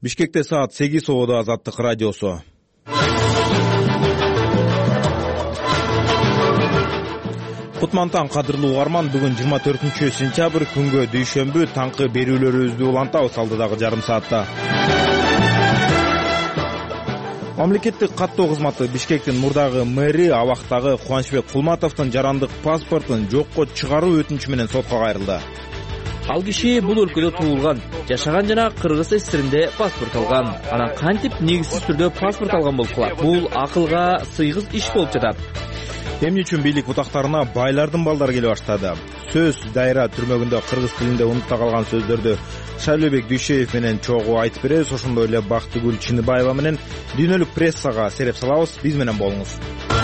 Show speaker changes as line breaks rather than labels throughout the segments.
Бишкекте саат 8 ободо Азаттык радиосу. Кутмантан кадырлуу угарман, бүгүн 24-сентябрь күнгө дүйшөмбү таңкы берүүлөрүбүздү улантабыз алдыдагы жарым саатта. Мамлекеттик каттоо кызматы Бишкектин мурдагы мэри абактагы Кубанычбек Кулматовдун жарандык паспортун жокко чыгаруу өтүнүчү менен сотко кайрылды.
Ал киши бул өлкөдө туулган, жашаган жана Кыргыз СССРинде паспорт алган. Анан кантип негизсиз түрдө паспорт алган болуп калат? Бул акылга сыйгыз иш болуп жатат.
Эмне үчүн бийлик бутактарына байлардын балдары келе баштады? Сөз дайра түрмөгүндө кыргыз тилинде унутта калган сөздөрдү Шайлообек Дүйшеев менен чогуу айтып беребиз. Ошондой эле Бактыгүл Чыныбаева менен дүйнөлүк прессага сереп салабыз. Биз менен болуңуз.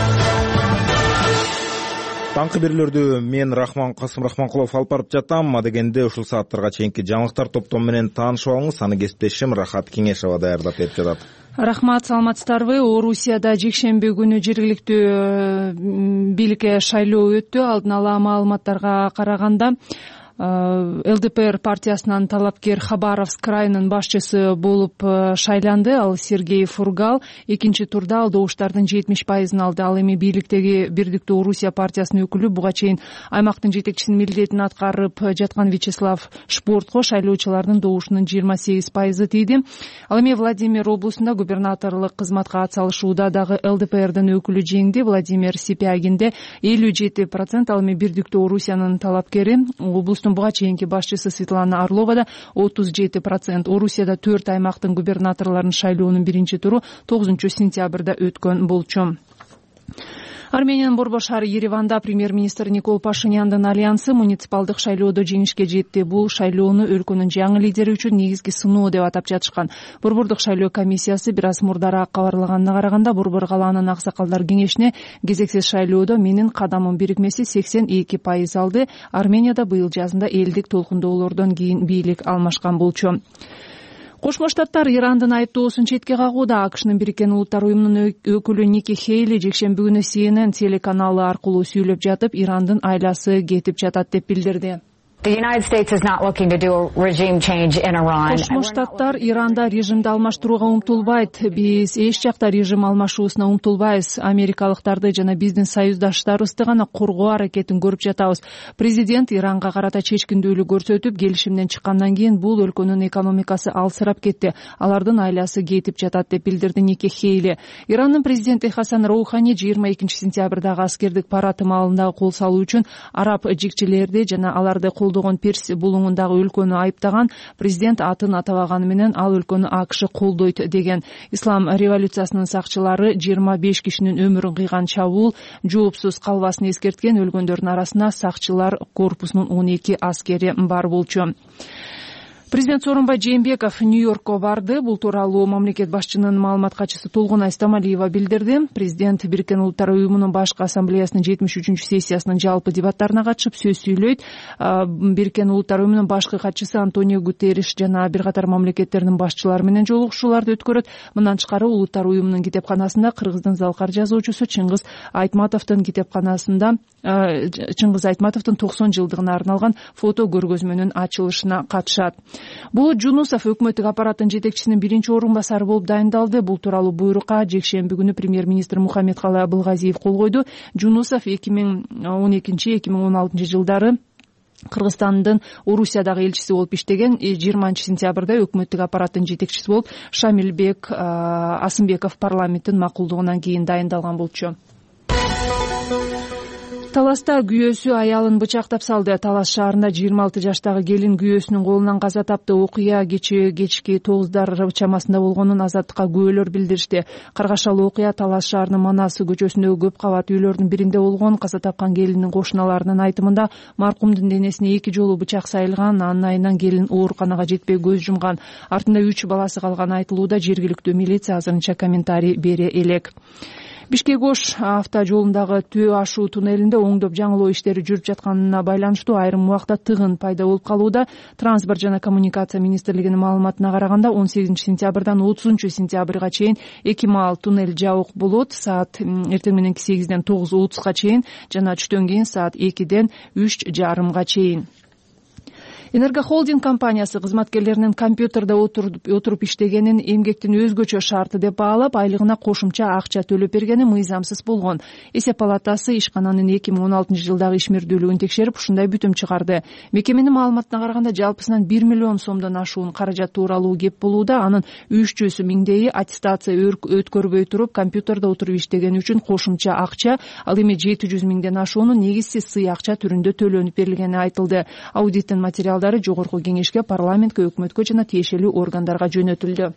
Таңкы берүүлөрдү мен Касым Рахманкулов алып барып жатам. Адегенде ушул сааттарга чейинки жаңылыктар топтому менен таанышып алыңыз. Аны кесиптешим Рахат Кеңешова даярдап берип жатат.
Рахмат, саламатсыздарбы? Орусияда жекшемби күнү жергиликтүү бийликке шайлоо өттү. Алдын ала маалыматтарга караганда ЛДПР партиясынан талапкер Хабаровск районунун башчысы болуп шайланды. Ал Сергей Фургал экинчи турда ал добуштардын 70% алды. Ал эми бийликтеги Бирдиктүү Орусия партиясынын өкүлү, буга чейин аймактын жетекчисинин милдетин аткарып жаткан Вячеслав Шпортко шайлоочулардын добушунун 28% тийди. Ал эми Владимир облусунда губернаторлук кызматка ат салышууда дагы ЛДПРдин өкүлү жеңди. Владимир Сипягинде 57%, ал эми Бирдиктүү Орусиянын талапкери облустун буга чейинки башчысы Светлана Орлова 37%. Орусияда 4 аймактын губернаторлорунун шайлоонун биринчи туру 9-сентябрда өткөн болчу. Армениянын борбор шаары Ереванда премьер-министр Никол Пашиняндын альянсы муниципалдык шайлоодо жеңишке жетти. Бул шайлоону өлкөнүн жаңы лидери үчүн негизги сыноо деп атап жатышкан. Борбордук шайлоо комиссиясы бир аз мурдараак кабарлаганына караганда, Борбор калаанын аксакалдар кеңешине кезексиз шайлоодо менин кадамым бирикмеси 82% алды. Арменияда быйыл жазында элдик толкундоолордон кийин бийлик алмашкан болчу. Кошмо Штаттар Ирандын айыптоосун четке кагууда. AQShnын Бириккен Улуттар уюмунун өкүлү Ники Хейли жекшемби күнү CNN телеканалы аркылуу сүйлөп жатып, Ирандын айласы кетип жатат деп билдирди. Кошмо Штаттар Иранда режимди алмаштырууга умтулбайт. Биз эч жакта режим алмашуусуна умтулбайбыз. Америкалыктарды жана биздин союздаштарыбызды гана коргоо аракетин көрүп жатабыз. Президент Иранга карата чечкиндүүлүк көрсөтүп, келишимден чыккандан кийин бул өлкөнүн экономикасы алсырап кетти. Алардын айласы кетип жатат деп билдирди Ники Хейли. Ирандын президенти Хасан Роухани 22-сентябрдагы аскердик парад маалында кол салуу үчүн араб жигчилерди жана аларды Перс булуңундагы өлкөнү айыптаган. Президент атын атабаганы менен ал өлкөнү AQSh колдойт деген. Ислам революциясынын сакчылары 25 кишинин өмүрүн кыйган чабуул жоопсуз калбасын эскерткен. Өлгөндөрдүн арасында сакчылар корпусунун 12 аскери бар болчу. Президент Сооронбай Жээнбеков Нью-Йоркко барды. Бул тууралуу мамлекет башчынын маалымат катчысы Толгонай Стамалиева билдирди. Президент Бириккен Улуттар уюмунун башкы ассамблеясынын 73-сессиясынын жалпы дебаттарына катышып сөз сүйлөйт. Бириккен Улуттар уюмунун башкы катчысы Антонио Гутерриш жана бир катар мамлекеттердин башчылары менен жолугушууларды өткөрөт. Мындан тышкары Улуттар уюмунун китепканасында Кыргыздын залкар жазуучусу Чыңгыз Айтматовдун 90 жылдыгына арналган фото көргөзмөнүн ачылышына катышат. Болот Жунусов өкмөттүк аппараттын жетекчисинин биринчи орун басары болуп дайындалды. Бул тууралуу буйрукка жекшемби күнү премьер-министр Мухаммедкалый Абылгазиев кол койду. Жунусов 2012-2016 жылдары Кыргызстандын Орусиядагы элчиси болуп иштеген. 20-сентябрда өкмөттүк аппараттын жетекчиси болуп Шамилбек Асымбеков парламенттин макулдугунан кийин дайындалган болчу. Таласта күйөөсү аялын бычактап салды. Талас шаарында 26 жаштагы келин күйөөсүнүн колунан каза тапты. Окуя кечки 9 чамасында болгонун Азаттыкка күбөлөр билдиришти. Каргашалуу окуя Талас шаарынын Манас көчөсүндөгү көп кабат үйлөрдүн биринде болгон. Каза тапкан келиндин кошуналарынын айтымында маркумдун денесине 2 жолу бычак сайылган. Анын айынан келин ооруканага жетпей көз жумган. Артында 3 баласы калганы айтылууда. Жергиликтүү милиция азырынча комментарий бере элек. Бишкек-Ош автожолундагы Төө ашуу туннелинде оңдоп жаңылоо иштери жүрүп жатканына байланыштуу айрым убакта тыгын пайда болуп калууда. Транспорт жана коммуникация министрлигинин маалыматына караганда 18-сентябрдан 30-сентябрга чейин 2 маал туннель жабык болот. Саат эртең мененки 8-ден 9:30 чейин жана түштөн кийин саат 2-ден 3:30 чейин. Энергохолдинг компаниясы кызматкерлеринин компьютерде отуруп иштегенин эмгектин өзгөчө шарты деп баалап, айлыгына кошумча акча төлөп бергени мыйзамсыз болгон. Эсеп палатасы ишкананын 2016-жылдагы ишмердүүлүгүн текшерип, ушундай бүтүм чыгарды. Мекеменин маалыматына караганда, жалпысынан 1 миллион сомдон ашуун каражат тууралуу кеп болууда. Анын 300 миңдейи аттестация өткөрбөй туруп компьютерде отуруп иштегени үчүн кошумча акча, ал эми 700 миңден ашуунун негизсиз сый акча түрүндө төлөнүп берилгени айтылды. Аудиттин материалдары жогорку кеңешке, парламентке, өкмөткө жана тиешелүү органдарга жөнөтүлдү.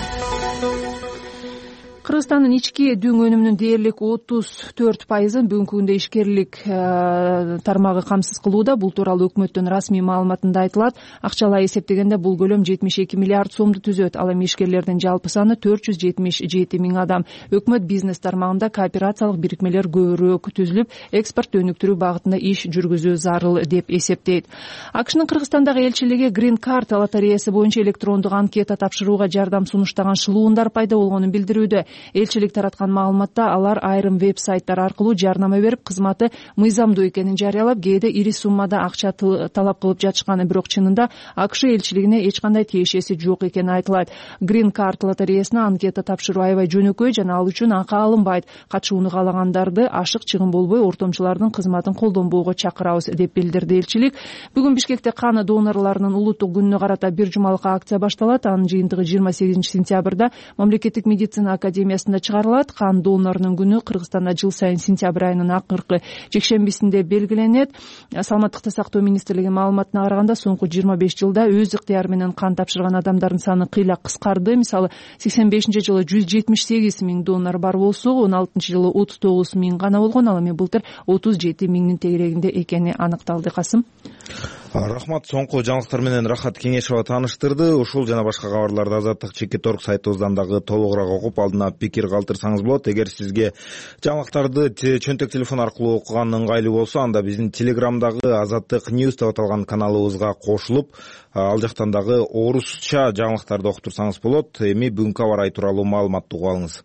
Кыргызстандын ички дүң өнүмүнүн дээрлик 34%-ын бүгүнкү күндө ишкерлик тармагы камсыз кылууда. Бул тууралуу өкмөттүн расмий маалыматында айтылат. Акчалай эсептегенде бул көлөм 72 миллиард сомду түзөт. Ал эми ишкерлердин жалпы саны 477 миң адам. Өкмөт бизнес тармагында кооперациялык бирикмелер көбүрөөк түзүлүп, экспорт өнүктүрүү багытында иш жүргүзүү зарыл деп эсептейт. АКШнын Кыргызстандагы элчилиги Green Card лотереясы боюнча электрондук анкета тапшырууга жардам сунуштаган шылуундар пайда болгонун билдирүүдө. Элчилик тараткан маалыматта алар айрым веб-сайттар аркылуу жарнама берип, кызматы мыйзамдуу экенин жарыялап, кээде ири суммада акча талап кылып жатышканы, бирок чынында АКШ элчилигине эч кандай тиешеси жок экени айтылат. Green Card лотереясына анкета тапшыруу аябай жөнөкөй жана ал үчүн акы алынбайт. Катышууну каалагандарды ашык чыгым болбой, ортомчулардын кызматын колдонбоого чакырабыз деп билдирди элчилик. Бүгүн Бишкекте кан донорлорунун улуттук күнүнө карата бир жумалык акция башталат. Анын жыйынтыгы 28-сентябрда Мамлекеттик медицина академиясында чыгарылат. Кан донорунун күнү Кыргызстанда жыл сайын сентябрь айынын акыркы жекшембисинде белгиленет. Саламаттыкты сактоо министрлигинин маалыматына караганда, соңку 25 жылда өз ыктыяры менен кан тапшырган адамдардын саны кыйла кыскарды. Мисалы, 85-жылы 178 миң донор бар болсо, 16-жылы 39 миң гана болгон. Ал эми былтыр 37 миңдин тегерегинде экени аныкталды. Касым.
Рахмат. Соңку жаңылыктар менен Рахат Кеңешова тааныштырды. Ушул жана башка кабарларды Азаттык Чекиторг сайтыбыздан дагы толугураак окуп, алдына пикир калтырсаңыз болот. Эгер сизге жаңылыктарды чөнтөк телефон аркылуу окуган ыңгайлуу болсо, анда биздин Телеграмдагы Азаттык News деп аталган каналыбызга кошулуп, ал жактан дагы орусча жаңылыктарды окуп турсаңыз болот. Эми бүгүнкү аба ырайы тууралуу маалыматты угуп алыңыз.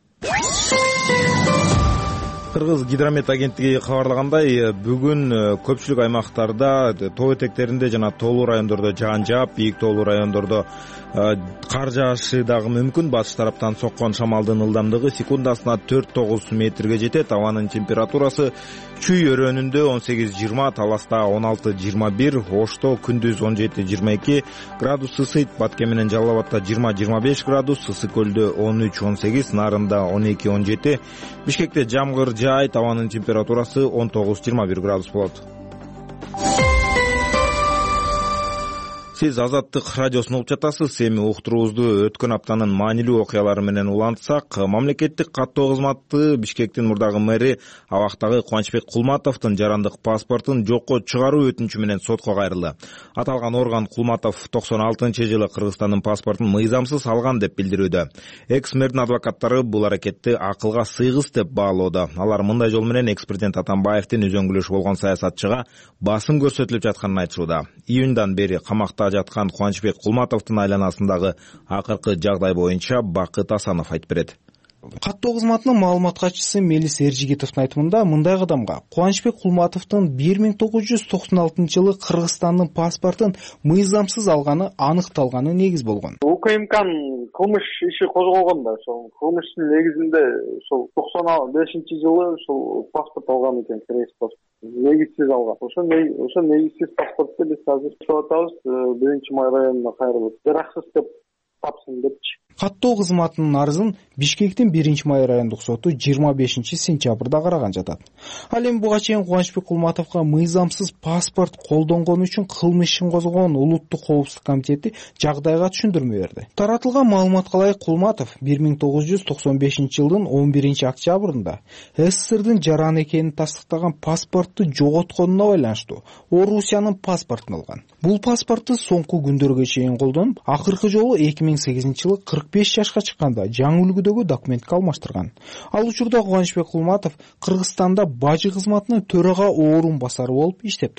Кыргыз гидромет агенттиги кабарлагандай, бүгүн көпчүлүк аймактарда, тоо этектеринде жана тоолуу райондордо жаан жаап, бийик тоолуу райондордо кар жаашы дагы мүмкүн. Батыш тараптан соккон шамалдын ылдамдыгы секундасына 4-9 метрге жетет. Абанын температурасы Чүй өрөөнүндө 18-20, Таласта 16-21, Ошто күндүз 17-22 градус ысыйт. Баткен менен Жалал Абадта 20-25 градус, Ысык көлдө 13-18, Нарында 12-17, Бишкекте жамгыр жаайт. Абанын температурасы 19-21 градус болот. Сиз Азаттык радиосун угуп жатасыз. Эми уктуруубузду өткөн аптанын маанилүү окуялары менен улантсак, мамлекеттик каттоо кызматы Бишкектин мурдагы мэри Абактагы Кубанычбек Кулматовдун жарандык паспортун жокко чыгаруу өтүнүчү менен сотко кайрылды. Аталган орган Кулматов 96-жылы Кыргызстандын паспортун мыйзамсыз алган деп билдирүүдө. Экс-мэрдин адвокаттары бул аракетти акылга сыйгыс деп баалоодо. Алар мындай жол менен экс-президент Атамбаевдин өзөңгүлөшү болгон саясатчыга басым көрсөтүлүп жатканын айтышууда. Июндан бери камакта жаткан Кубанычбек Кулматовдун айланасындагы акыркы жагдай боюнча Бакыт Асанов айтып берет.
Каттоо кызматынын маалымат катчысы Мелис Эржигитовдун айтымында, мындай кадамга Кубанычбек Кулматовдун 1996-жылы Кыргызстандын паспортун мыйзамсыз алганы аныкталганы негиз болгон.
УКМКнын кылмыш иши козголгон да, ошол кылмыштын негизинде ошол 95-жылы ошол паспорт алган экен, кыргыз паспорт. Негизсиз алган. Ошо негизсиз паспортты биз азыр чыгып атабыз, 1-Май районуна кайрылып, жараксыз деп тапсын депчи.
Каттоо кызматынын арызын Бишкектин 1-Май райондук соту 25-сентябрда караган жатат. Ал эми буга чейин Кубанычбек Кулматовго мыйзамсыз паспорт колдонгону үчүн кылмыш ишин козгогон Улуттук коопсуздук комитети жагдайга түшүндүрмө берди. Таратылган маалыматка ылайык, Кулматов 1995-жылдын 11-октябрында СССРдин жаран экенин тастыктаган паспорту жоготконуна байланыштуу Орусиянын паспортун алган. Бул паспорту соңку күндөргө чейин колдонуп, акыркы жолу 2008-жылы 45 жашка чыкканда жаңы үлгүдөгү документке алмаштырган. Ал учурда Кубанычбек Кулматов Кыргызстанда бажы кызматынын төрага орун басары болуп иштеп турган.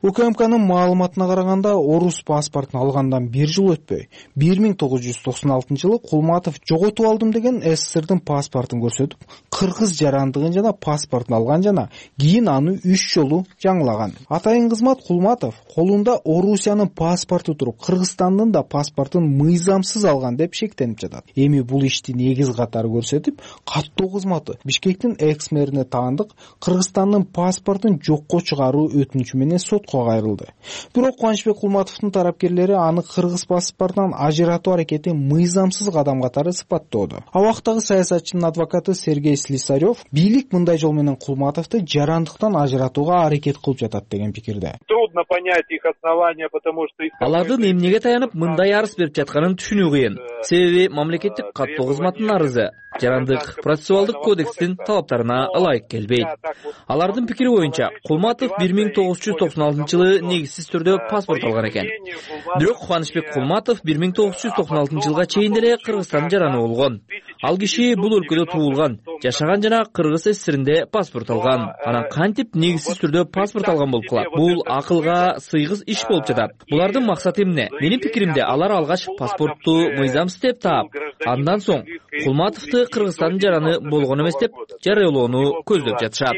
УКМКнын маалыматына караганда орус паспортун алгандан 1 жыл өтпөй 1996 жылы Кулматов жоготуп алдым деген СССРдин паспортун көрсөтүп, кыргыз жарандыгын жана паспортун алган жана кийин аны 3 жолу жаңылаган. Атайын кызмат Кулматов колунда Орусиянын паспорту туруп, Кыргызстандын да паспортун мыйзамсыз алган деп шектенип жатат. Эми бул ишти негиз катары көрсөтүп, каттоо кызматы Бишкектин экс-мэрине таандык Кыргызстандын паспортун жокко чыгаруу өтүнүчү менен сотко кайрылды. Бирок Кубанычбек Кулматовдун тарапкерлери аны кыргыз паспортунан ажыратуу аракети мыйзамсыз кадам катары сыпаттоодо. Абактагы саясатчынын адвокаты Сергей Слесарев бийлик мындай жол менен Кулматовду жарандыктан ажыратууга аракет кылып жатат деген пикирде.
Трудно понять их основания, потому что
алардын эмнеге таянып мындай арыз берип жатканын түшүнүү кыйын. Себеби мамлекеттик каттоо кызматынын арызы жарандык процессуалдык кодекстин талаптарына ылайык келбейт. Алардын пикири боюнча Кулматов 1996 жылы негизсиз түрдө паспорт алган экен. Бирок Кубанычбек Кулматов 1996 жылга чейин деле Кыргызстандын жараны болгон. Ал киши бул өлкөдө туулган, жашаган жана Кыргыз СССРинде паспорт алган. Анан кантип негизсиз түрдө паспорт алган болуп калат? Бул акылга сыйгыз иш болуп жатат. Булардын максаты эмне? Менин пикиримде алар алгач паспортту мыйзамсыз деп таап, андан соң Кулматовду Кыргызстандын жараны болгон эмес деп жарыялоону көздөп жатышат.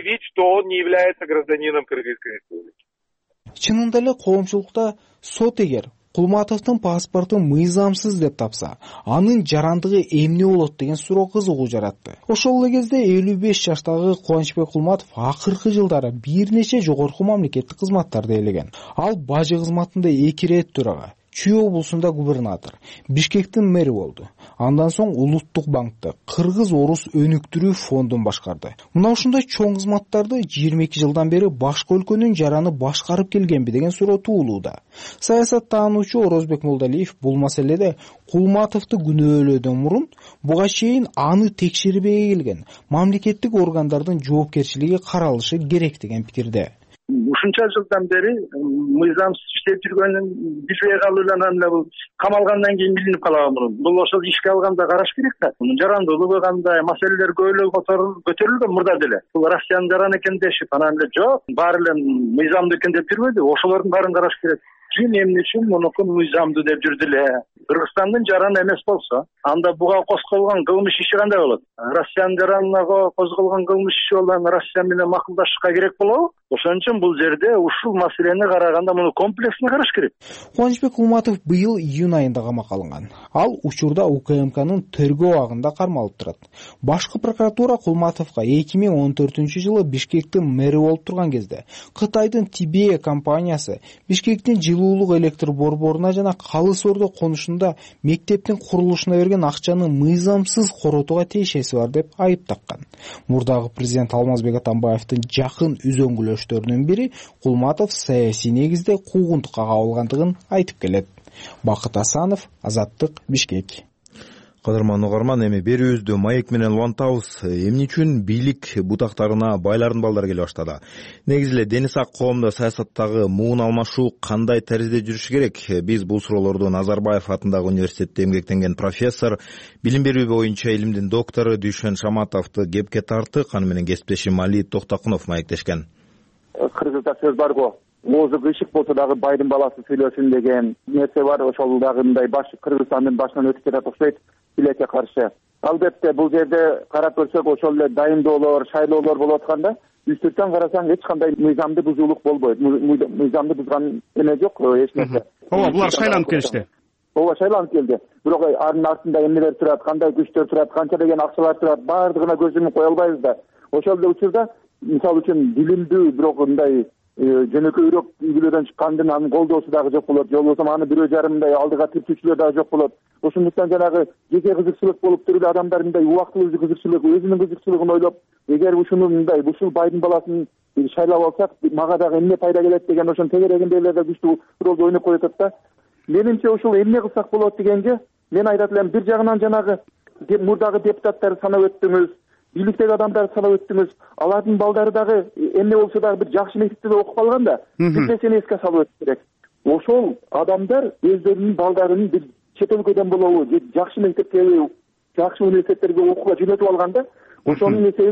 Чынында эле коомчулукта сот эгер Кулматовдун паспортун мыйзамсыз деп тапса, анын жарандыгы эмне болот деген суроо кызыгуу жаратты. Ошол эле кезде 55 жаштагы Кубанычбек Кулматов акыркы жылдары бир нече жогорку мамлекеттик кызматтарды ээлеген. Ал бажы кызматында 2 ирет төрага, Чүй облусунда губернатор, Бишкектин мэри болду. Андан соң Улуттук банкты, Кыргыз-Орус өнүктүрүү фондун башкарды. Мына ушундай чоң кызматтарды 22 жылдан бери башка өлкөнүн жараны башкарып келгенби деген суроо туулууда. Саясаттануучу Орозбек Молдалиев бул маселеде Кулматовду күнөөлөөдөн мурун буга чейин аны текшербей келген мамлекеттик органдардын жоопкерчилиги каралышы керек деген пикирде.
Ушунча жылдан бери мыйзамсыз иштеп жүргөнүн билбей калуудан бул камалгандан кийин билинип калган мурун. Бул ошол ишке алганда караш керек да. Мунун жарандуулугу кандай, маселелер көбүлө көтөрүлгөн мурда деле. Бул Россиянын жараны экен дешип, анан эле жок, баары эле мыйзамдуу экен деп жүрбөйдү. Ошолордун баарын караш керек. Эмне үчүн мунуку мыйзамдуу деп жүрдү эле? Кыргызстандын жараны эмес болсо, анда буга козголгон кылмыш иши кандай болот? Россиянын жаранына козголгон кылмыш иши болсо, Россия менен макулдашышка керек болобу? Ошон үчүн бул жерде ушул маселени караганда муну комплексно караш керек.
Кубанычбек Кулматов быйыл июнь айында камакка алынган. Ал учурда УКМКнын тергөө абагында кармалып турат. Башкы прокуратура Кулматовго 2014 жылы Бишкектин мэри болуп турган кезде Кытайдын Тибе компаниясы Бишкектин жылуулук электр борборуна жана Калыс Ордо конушунда мектептин курулушуна берген акчаны мыйзамсыз коротууга тиешеси бар деп айып таккан. Мурдагы президент Алмазбек Атамбаевдин жакын үзөңгүлөштөрүнүн бири Кулматов саясий негизде куугунтукка кабылгандыгын айтып келет. Бакыт Асанов, Азаттык, Бишкек.
Кадырман угарман, эми берүүбүздү маек менен улантабыз. Эмне үчүн бийлик бутактарына байлардын балдары келе баштады? Негизи эле дени сак коомдо саясаттагы муун алмашуу кандай таризде жүрүшү керек? Биз бул суроолорду Назарбаев атындагы университетте эмгектенген профессор, билим берүү боюнча илимдин доктору Дүйшөн Шаматовду кепке тарттык. Аны менен кесиптешим Али Токтокунов маектешкен.
Кыргызда сөз бар го. Оозу кыйшык болсо дагы байдын баласы сүйлөсүн деген нерсе бар. Ошол дагы мындай Кыргызстандын башынан өтүп жатат окшойт билекке каршы. Албетте бул жерде карап көрсөк ошол эле дайындоолор, шайлоолор болуп атканда үстүртөн карасаң эч кандай мыйзамды бузуулук болбойт. Мыйзамды бузган эме жок, эч нерсе.
Ооба, булар шайланып келишти.
Ооба, шайланып келди. Бирок анын артында эмнелер турат, кандай күчтөр турат, канча деген акчалар турат, баардыгына көз йумуп кое албайбыз да. Ошол эле учурда мисалы үчүн билимдүү бирок мындай жөнөкөйрөөк үй-бүлөдөн чыккандын анын колдоосу дагы жок болот. Же болбосо аны бирөө жарым мындай алдыга тирчүүчүлөр дагы жок болот. Ошондуктан жанагы жеке кызыкчылык болуп туруп адамдар мындай убактылуу кызыкчылык, өзүнүн кызыкчылыгын ойлоп, эгер ушуну мындай ушул байдын баласын шайлап алсак, мага дагы эмне пайда келет деген ошон тегерегинде эле күчтүү ролду ойноп коюп атат да. Менимче ушул эмне кылсак болот дегенге мен айтат элем, бир жагынан жанагы мурдагы депутаттарды санап өттүңүз, бийликтеги адамдарды санап өттүңүз, алардын балдары дагы эмне болсо дагы бир жакшы мектепте окуп калган да. Бир нерсени эске салып өтүш керек. Ошол адамдар өздөрүнүн балдарын бир чет өлкөдөн болобу, жакшы мектепке, жакшы университеттерге окууга жөнөтүп алганда, ошонун эсебинен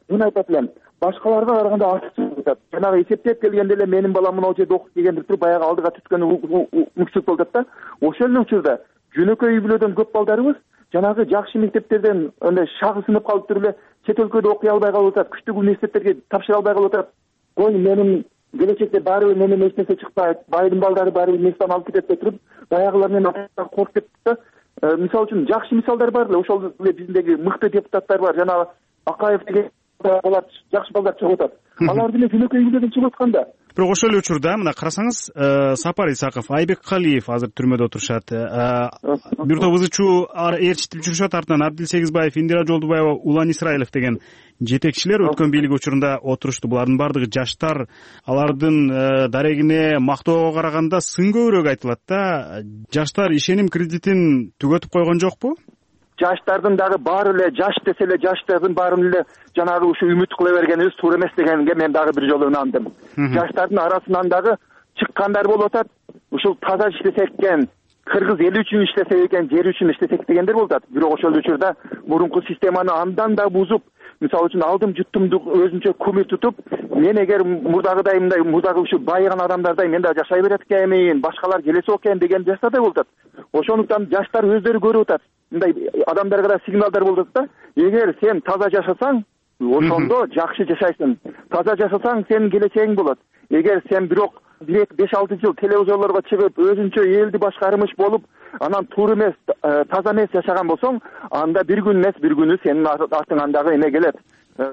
муну айтат элем, башкаларга караганда артыкча атат. Жанагы эсептеп келгенде эле менин балам мына жерде окуп келгендир туруп баягы алдыга түскөн мүкчүлүк болуп атат да. Ошол эле учурда жөнөкөй үй бүлөдөн көп балдарыбыз жанагы жакшы мектептерден андай шагысынып калып туруп эле чет өлкөдө окуй албай калып атат, күчтүү университеттерге тапшыра албай калып атат. Ой, менин келечекте баары менен эч нерсе чыкпайт, байдын балдары баары мектептен алып кетет деп туруп, баягылар менен коркуп кетти да. Мисалы үчүн жакшы мисалдар бар эле, ошол эле биздеги мыкты депутаттар бар, жанагы Акаев деген алар жакшы балдар чыгып атат. Алар деле жөнөкөй үйлөрдөн чыгып атканда.
Бирок ошол эле учурда мына карасаңыз, Сапар Исаков, Айбек Калиев азыр түрмөдө отурушат. Бир топ ызычуу ээрчитип жүрүшөт. Артынан Абдил Сегизбаев, Индира Жолдубаева, Улан Исраилов деген жетекчилер өткөн бийлик учурунда отурушту. Булардын бардыгы жаштар. Алардын дарегине мактоого караганда сын көбүрөөк айтылат да. Жаштар ишеним кредитин түгөтүп койгон жокпу?
Жаштардын дагы баары эле жаш десе эле жаштардын баарын эле жанагы ушу үмүт кыла бергенибиз туура эмес дегенге мен дагы бир жолу ынандым. Жаштардын арасынан дагы чыккандар болуп атат. Ушул таза иштесек экен, кыргыз эли үчүн иштесек экен, жери үчүн иштесек дегендер болуп атат. Бирок ошол учурда мурунку системаны андан да бузуп, мисалы үчүн алдым жуттумду өзүнчө кумир тутуп, мен эгер мурдагыдай мындай мурдагы ушу байыган адамдардай мен да жашай берет экенмин, башкалар келесо экен деген жаштар да болуп атат. Ошондуктан жаштар өздөрү көрүп атат. Мындай адамдарга да сигналдар болуп атат да. Эгер сен таза жашасаң, ошондо жакшы жашайсың. Таза жашасаң, сенин келечегиң болот. Эгер сен бирок 5-6 жыл телевизорлорго чыгып, өзүнчө элди башкармыш болуп, анан туура эмес, таза эмес жашаган болсоң, анда бир күн эмес, бир күнү сенин артыңан дагы эме келет.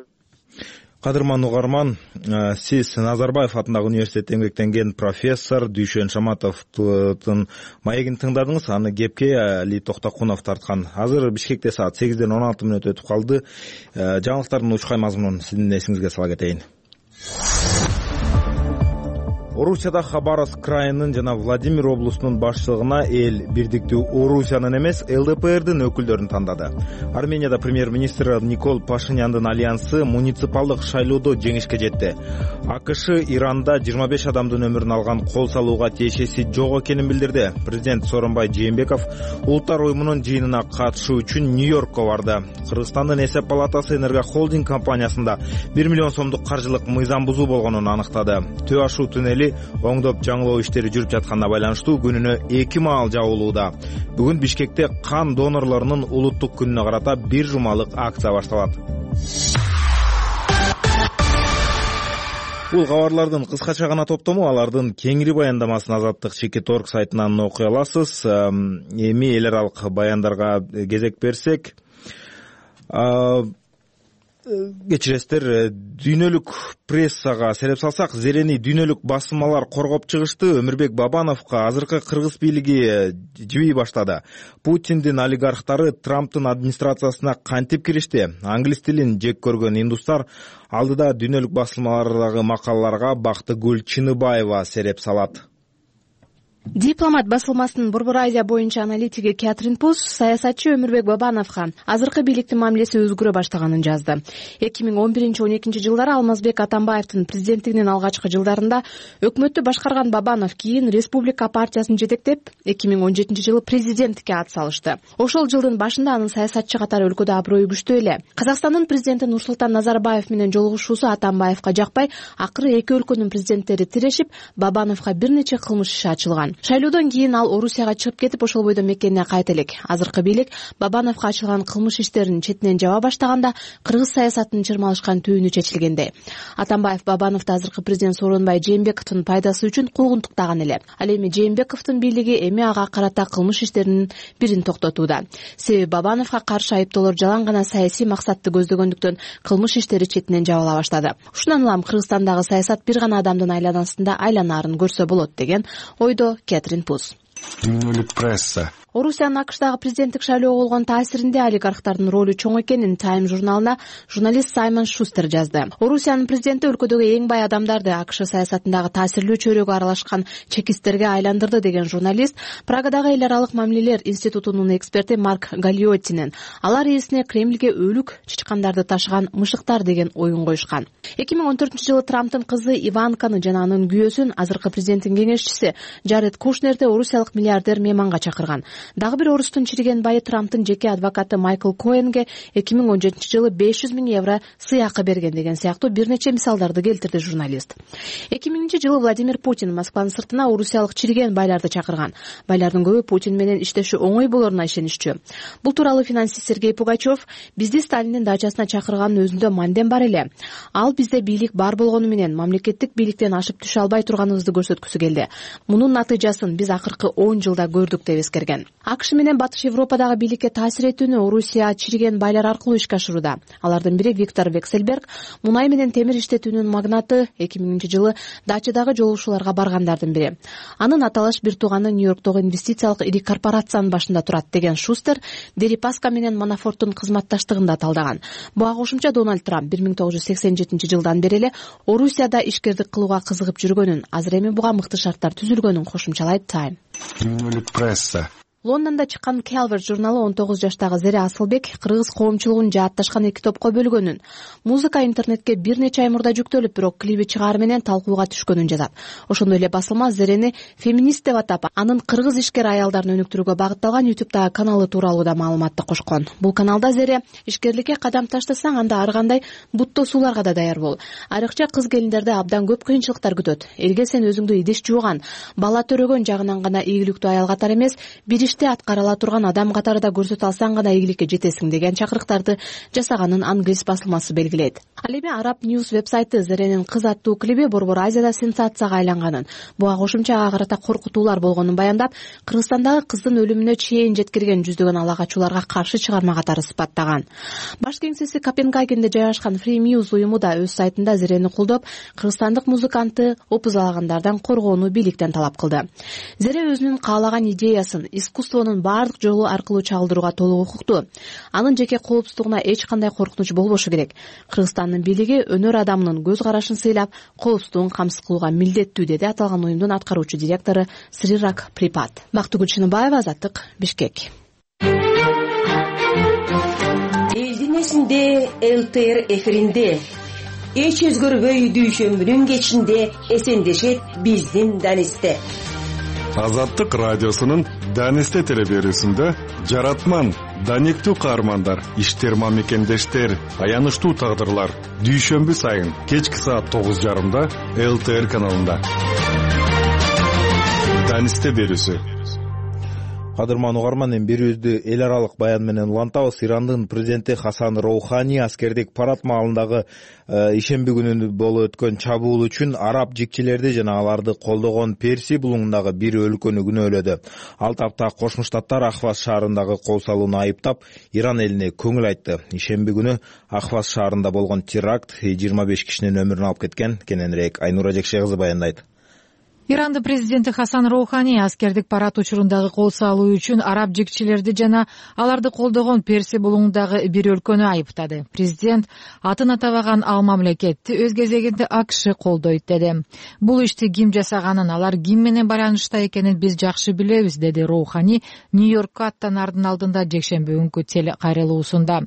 Кадырман угарман, сиз Назарбаев атындагы университетте эмгектенген профессор Дүйшөн Шаматовдун маегин тыңдадыңыз. Аны кепке Али Токтокунов тарткан. Азыр Бишкекте саат 8-ден 16 мүнөт өтүп калды. Жаңылыктардын учкай мазмунун сиздин эсиңизге сала кетейин. Орусияда Хабаровск крайынын жана Владимир облусунун башчылыгына эл бирдиктүү Орусиянын эмес, ЛДПРдин өкүлдөрүн тандады. Арменияда премьер-министр Никол Пашиняндын альянсы муниципалдык шайлоодо жеңишке жетти. АКШ Иранда 25 адамдын өмүрүн алган кол салууга тиешеси жок экенин билдирди. Президент Сооронбай Жээнбеков улуттар уюмунун жыйынына катышуу үчүн Нью-Йоркко барды. Кыргызстандын эсеп палатасы Энергохолдинг компаниясында 1 миллион сомдук каржылык мыйзам бузуу болгонун аныктады. Төө ашуу түнели оңдоп жаңылоо иштери жүрүп жатканына байланыштуу күнүнө 2 маал жабылууда. Бүгүн Бишкекте кан донорлорунун улуттук күнүнө карата 1 жумалык акция башталат. Бул кабарлардын кыскача гана топтому, алардын кеңири баяндамасын Азаттык Чекит.орг сайтынан окуй аласыз. Эми эл аралык баяндарга кезек берсек, кечиресиздер, дүйнөлүк прессага сереп салсак, Зерени дүйнөлүк басылмалар коргоп чыгышты. Өмүрбек Бабановго азыркы кыргыз бийлиги жибий баштады. Путиндин олигархтары Трамптын администрациясына кантип киришти? Англис тилин жек көргөн индустар алдыда дүйнөлүк басылмалардагы макалаларга Бактыгүл Чыныбаева сереп салат.
Дипломат басылмасынын Борбор Азия боюнча аналитиги Кэтрин Пус саясатчы Өмүрбек Бабановго азыркы бийликтин мамилеси өзгөрө баштаганын жазды. 2011-12 жылдары Алмазбек Атамбаевдин президенттигинин алгачкы жылдарында өкмөттү башкарган Бабанов кийин Республика партиясын жетектеп, 2017 жылы президенттикке ат салышты. Ошол жылдын башында анын саясатчы катары өлкөдө аброю күчтүү эле. Казакстандын президенти Нурсултан Назарбаев менен жолугушуусу Атамбаевга жакпай, акыры эки өлкөнүн президенттери тирешип, Бабановго бир нече кылмыш иши ачылган. Шайлоодон кийин ал Орусияга чыгып кетип, ошол бойдон мекенине кайта элек. Азыркы бийлик Бабановго ачылган кылмыш иштерин четинен жаба баштаганда, кыргыз саясатынын чырмалышкан түйүнү чечилгендей. Атамбаев Бабановду азыркы президент Сооронбай Жээнбековдун пайдасы үчүн куугунтуктаган эле. Ал эми Жээнбековдун бийлиги эми ага карата кылмыш иштеринин бирин токтотууда. Себеби Бабановго каршы айыптоолор жалаң гана саясий максатты көздөгөндүктөн кылмыш иштери четинен жабыла баштады. Ушундан улам Кыргызстандагы саясат бир гана адамдын айланасында айланаарын көрсө болот деген ойдо Кэтрин Пус.
Дүйнөлүк пресса.
Орусиянын АКШдагы президенттик шайлоого болгон таасиринде олигархтардын ролу чоң экенин Time журналына журналист Саймон Шустер жазды. Орусиянын президенти өлкөдөгү эң бай адамдарды АКШ саясатындагы таасирлүү чөйрөгө аралашкан чекисттерге айландырды деген журналист Прагадагы эл аралык мамилелер институтунун эксперти Марк Галиоттинин алар ээсине Кремльге өлүк чычкандарды ташыган мышыктар деген оюн коюшкан. 2014 жылы Трамптын кызы Иванканы жана анын күйөөсүн азыркы президенттин кеңешчиси Джаред Кушнерди орусиялык америкалык миллиардер мейманга чакырган. Дагы бир орустун чириген байы Трамптын жеке адвокаты Майкл Коэнге 2017-жылы 500 000 евро сыйакы берген деген сыяктуу бир нече мисалдарды келтирди журналист. 2000-жылы Владимир Путин Москванын сыртына орусиялык чириген байларды чакырган. Байлардын көбү Путин менен иштеши оңой болоруна ишенишчү. Бул тууралуу финансист Сергей Пугачев бизди Сталиндин дачасына чакырганын өзүндө манден бар эле. Ал бизде бийлик бар болгону менен мамлекеттик бийликтен ашып түшө албай турганыбызды көрсөткүсү келди. Мунун натыйжасын биз акыркы 10 жылда көрдүк деп эскерген. АКШ менен Батыш Европадагы бийликке таасир этүүнү Орусия чириген байлар аркылуу ишке ашырууда. Алардын бири Виктор Вексельберг, мунай менен темир иштетүүнүн магнаты, 2000-жылы дачадагы жолугушууларга баргандардын бири. Анын аталаш бир тууганы Нью-Йорктогу инвестициялык ири корпорациянын башында турат деген Шустер Дерипаска менен Манафорттун кызматташтыгында талдаган. Буга кошумча Дональд Трамп 1987-жылдан бери эле Орусияда ишкердик кылууга кызыгып жүргөнүн, азыр эми буга мыкты шарттар түзүлгөнүн кошумчалайт Time.
Пресса.
Лондондо чыккан Calvert журналы 19 жаштагы Зере Асылбек кыргыз коомчулугун жаатташкан эки топко бөлгөнүн, музыка интернетке бир нече ай мурда жүктөлүп, бирок клиби чыгаар менен талкууга түшкөнүн жазат. Ошондой эле басылма Зерени феминист деп атап, анын кыргыз ишкер аялдарын өнүктүрүүгө багытталган YouTube'дагы каналы тууралуу да маалыматты кошкон. Бул каналда Зере ишкерликке кадам таштасаң, анда ар кандай буттосууларга да даяр бол. Айрыкча кыз келиндерди абдан көп кыйынчылыктар күтөт. Элге сен өзүңдү идиш жууган, бала төрөгөн жагынан гана ийгиликтүү аял катары эмес, бир аткарыла турган адам катарында көрсөтө алсаң гана ийгиликке жетесиң деген чакырыктарды жасаганын англис басылмасы белгилейт. Ал эми Arab News вебсайты Зеренин кыз аттуу клиби Борбор Азияда сенсацияга айланганын, буга кошумча ага карата коркутуулар болгонун баяндап, Кыргызстандагы кыздын өлүмүнө чейин жеткирген жүздөгөн алагачууларга каршы чыгарма катары сыпаттаган. Баш кеңсеси Копенгагенде жайгашкан Free Muse уюму да өз сайтында Зерени колдоп, кыргызстандык музыкантты опузалагандардан коргоону бийликтен талап кылды. Зере өзүнүн каалаган идеясын искусствонун баардык жолу аркылуу чагылдырууга толук укуктуу. Анын жеке коопсуздугуна эч кандай коркунуч болбошу керек. Кыргызстандын бийлиги өнөр адамынын көз карашын сыйлап, коопсуздугун камсыз кылууга милдеттүү, деди аталган уюмдун аткаруучу директору Срирак Припат. Бактыгүл Чыныбаева, Азаттык, Бишкек.
Элдин эсинде ЛТР эфиринде эч өзгөрбөй дүйшөмбүнүн кечинде эсендешет биздин Данисте.
Азаттык радиосунун Данисте телеберүүсүндө жаратман, даниктүү каармандар, иштер мамекендештер, аянычтуу тагдырлар дүйшөмбү сайын кечки саат 9:30 ЛТР каналында. Данисте берүүсү.
Кадырман угарман, эми берүүбүздү эл аралык баян менен улантабыз. Ирандын президенти Хасан Роухани аскердик парад маалындагы ишемби күнү болуп өткөн чабуул үчүн араб жикчилерди жана аларды колдогон Перси булуңундагы бир өлкөнү күнөөлөдү. Ал тапта Кошмо Штаттар Ахваз шаарындагы кол салууну айыптап, Иран элине көңүл айтты. Ишемби күнү Ахваз шаарында болгон теракт 25 кишинин өмүрүн алып кеткен. Кененирээк Айнура Жекше кызы баяндайт.
Ирандын президенти Хасан Роухани аскердик парад учурундагы кол салуу үчүн араб жикчилерди жана аларды колдогон Перси булуңундагы бир өлкөнү айыптады. Президент атын атабаган ал мамлекетти өз кезегинде АКШ колдойт деди. Бул ишти ким жасаганын, алар ким менен байланышта экенин биз жакшы билебиз, деди Роухани Нью-Йоркко аттанаардын алдында жекшемби күнкү телекайрылуусунда.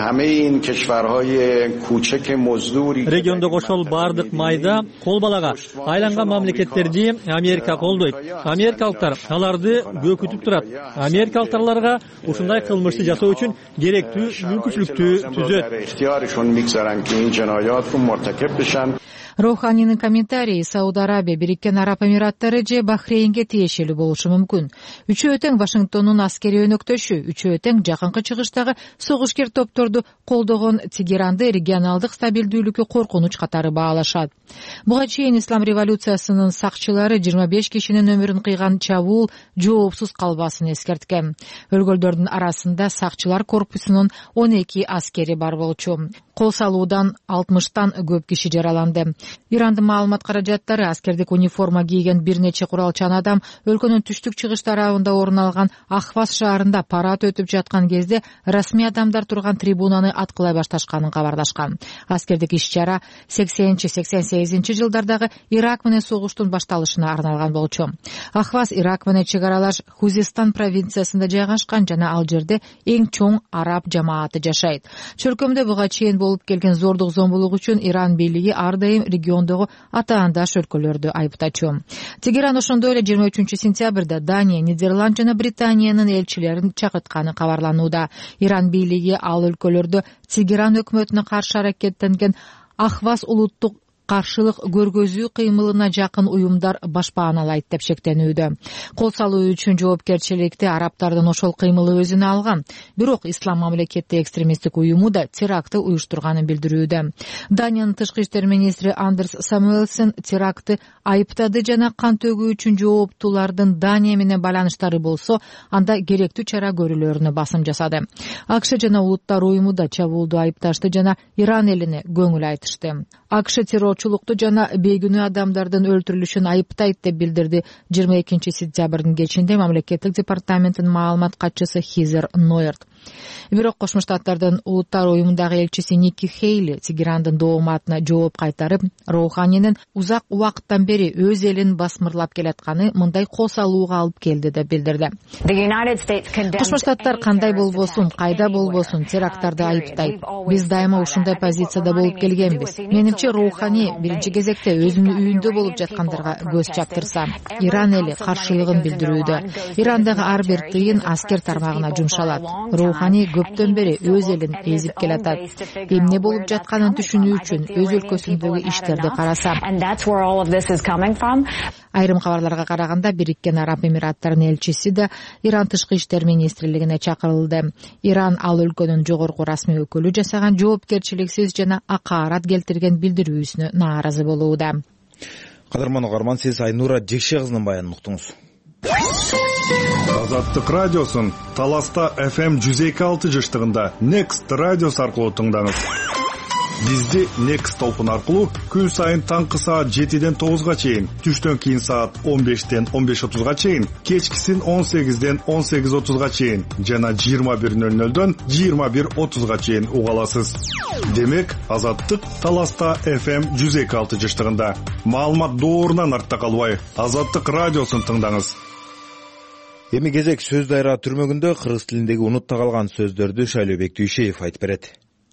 Региондогу ошол бардык майда кол балага айланган мамлекеттерди Америка колдойт. Америкалыктар аларды көкүтүп турат. Америкалыктар аларга ушундай кылмышты жасоо үчүн керектүү мүмкүнчүлүктү түзөт.
Роуханинин комментарийи Сауд Арабия, Бириккен Араб Эмираттары же Бахрейнге тиешелүү болушу мүмкүн. Үчөө тең Вашингтондун аскери өнөктөшү, үчөө тең жакынкы чыгыштагы согушкер топторду колдогон Тегеранды регионалдык стабилдүүлүккө коркунуч катары баалашат. Буга чейин Ислам революциясынын сакчылары 25 кишинин өмүрүн кыйган чабуул жоопсуз калбасын эскерткен. Өлгөндөрдүн арасында сакчылар корпусунун 12 аскери бар болчу. Кол салуудан 60тан көп киши жараланды. Ирандын маалымат каражаттары аскердик униформа кийген бир нече куралчан адам өлкөнүн түштүк-чыгыш тарабында орун алган Ахваз шаарында парад өтүп жаткан кезде расмий адамдар турган трибунаны аткылай башташканын кабарлашкан. Аскердик иш-чара 80-88 жылдардагы Ирак менен согуштун башталышына арналган болчу. Ахваз Ирак менен чек аралаш Хузестан провинциясында жайгашкан жана ал жерде эң чоң араб жамааты жашайт. Чөлкөмдө буга чейин болуп келген зордук зомбулук үчүн Иран бийлиги ар дайым
региондогу атаандаш өлкөлөрдү айыптачу. Тегеран ошондой эле 23-сентябрда Дания, Нидерланд жана Британиянын элчилерин чакыртканы кабарланууда. Иран бийлиги ал өлкөлөрдө Тегеран өкмөтүнө каршы аракеттенген Ахваз улуттук каршылык көргөзүү кыймылына жакын уюмдар башпааналайт деп шектенүүдө. Кол салуу үчүн жоопкерчиликти арабтардын ошол кыймылы өзүнө алган. Бирок Ислам мамлекети экстремисттик уюму да терактты уюштурганын билдирүүдө. Даниянын тышкы иштер министри Андерс Самуэльсен терактты айыптады жана кан төгүү үчүн жооптуулардын Дания менен байланыштары болсо, анда керектүү чара көрүлөрүнө басым жасады. АКШ жана Улуттар уюму да чабуулду айыпташты жана Иран элине көңүл айтышты. АКШ террорчулукту жана бейгүнөө адамдардын өлтүрүлүшүн айыптайт деп билдирди 22-сентябрдын кечинде мамлекеттик департаменттин маалымат катчысы Хизер Нойерт. Бирок Кошмо Штаттардын Улуттар уюмундагы элчиси Ники Хейли Тегерандын дооматына жооп кайтарып, Роуханинин узак убакыттан бери өз элин басмырлап келатканы мындай кол салууга алып келди деп билдирди. Кошмо Штаттар кандай болбосун, кайда болбосун теракттарды айыптайт. Биз дайыма ушундай позицияда болуп келгенбиз. Менимче Роухани биринчи кезекте өзүнүн үйүндө болуп жаткандарга көз чаптырса, Иран эли каршылыгын билдирүүдө. Ирандагы ар бир тыйын аскер тармагына жумшалат. Роухани көптөн бери өз элин эзип келатат. Эмне болуп жатканын түшүнүү үчүн өз өлкөсүндөгү иштерди караса. Айрым кабарларга караганда Бириккен Араб Эмираттарынын элчиси да Иран тышкы иштер министрлигине чакырылды. Иран ал өлкөнүн жогорку расмий өкүлү жасаган жоопкерчиликсиз жана акаарат келтирген билдирүүсүнө нааразы болууда.
Кадырман угарман, сиз Айнура Жекше кызынын баянын уктуңуз.
Азаттык радиосун Таласта FM 102.6 жыштыгында Next радиос аркылуу тыңдаңыз. Бизди Next толкун аркылуу күн сайын таңкы саат 7ден 9га чейин, түштөн кийин саат 15ден 15:30га чейин, кечкисин 18ден 18:30га чейин жана 21:00дөн 21:30га чейин уга аласыз. Демек, Азаттык Таласта FM 102.6 жыштыгында. Маалымат доорунан артта калбай, Азаттык радиосун тыңдаңыз.
Эми кезек сөз дайра түрмөгүндө кыргыз тилиндеги унутта калган сөздөрдү Шайлообек Дүйшеев айтып берет.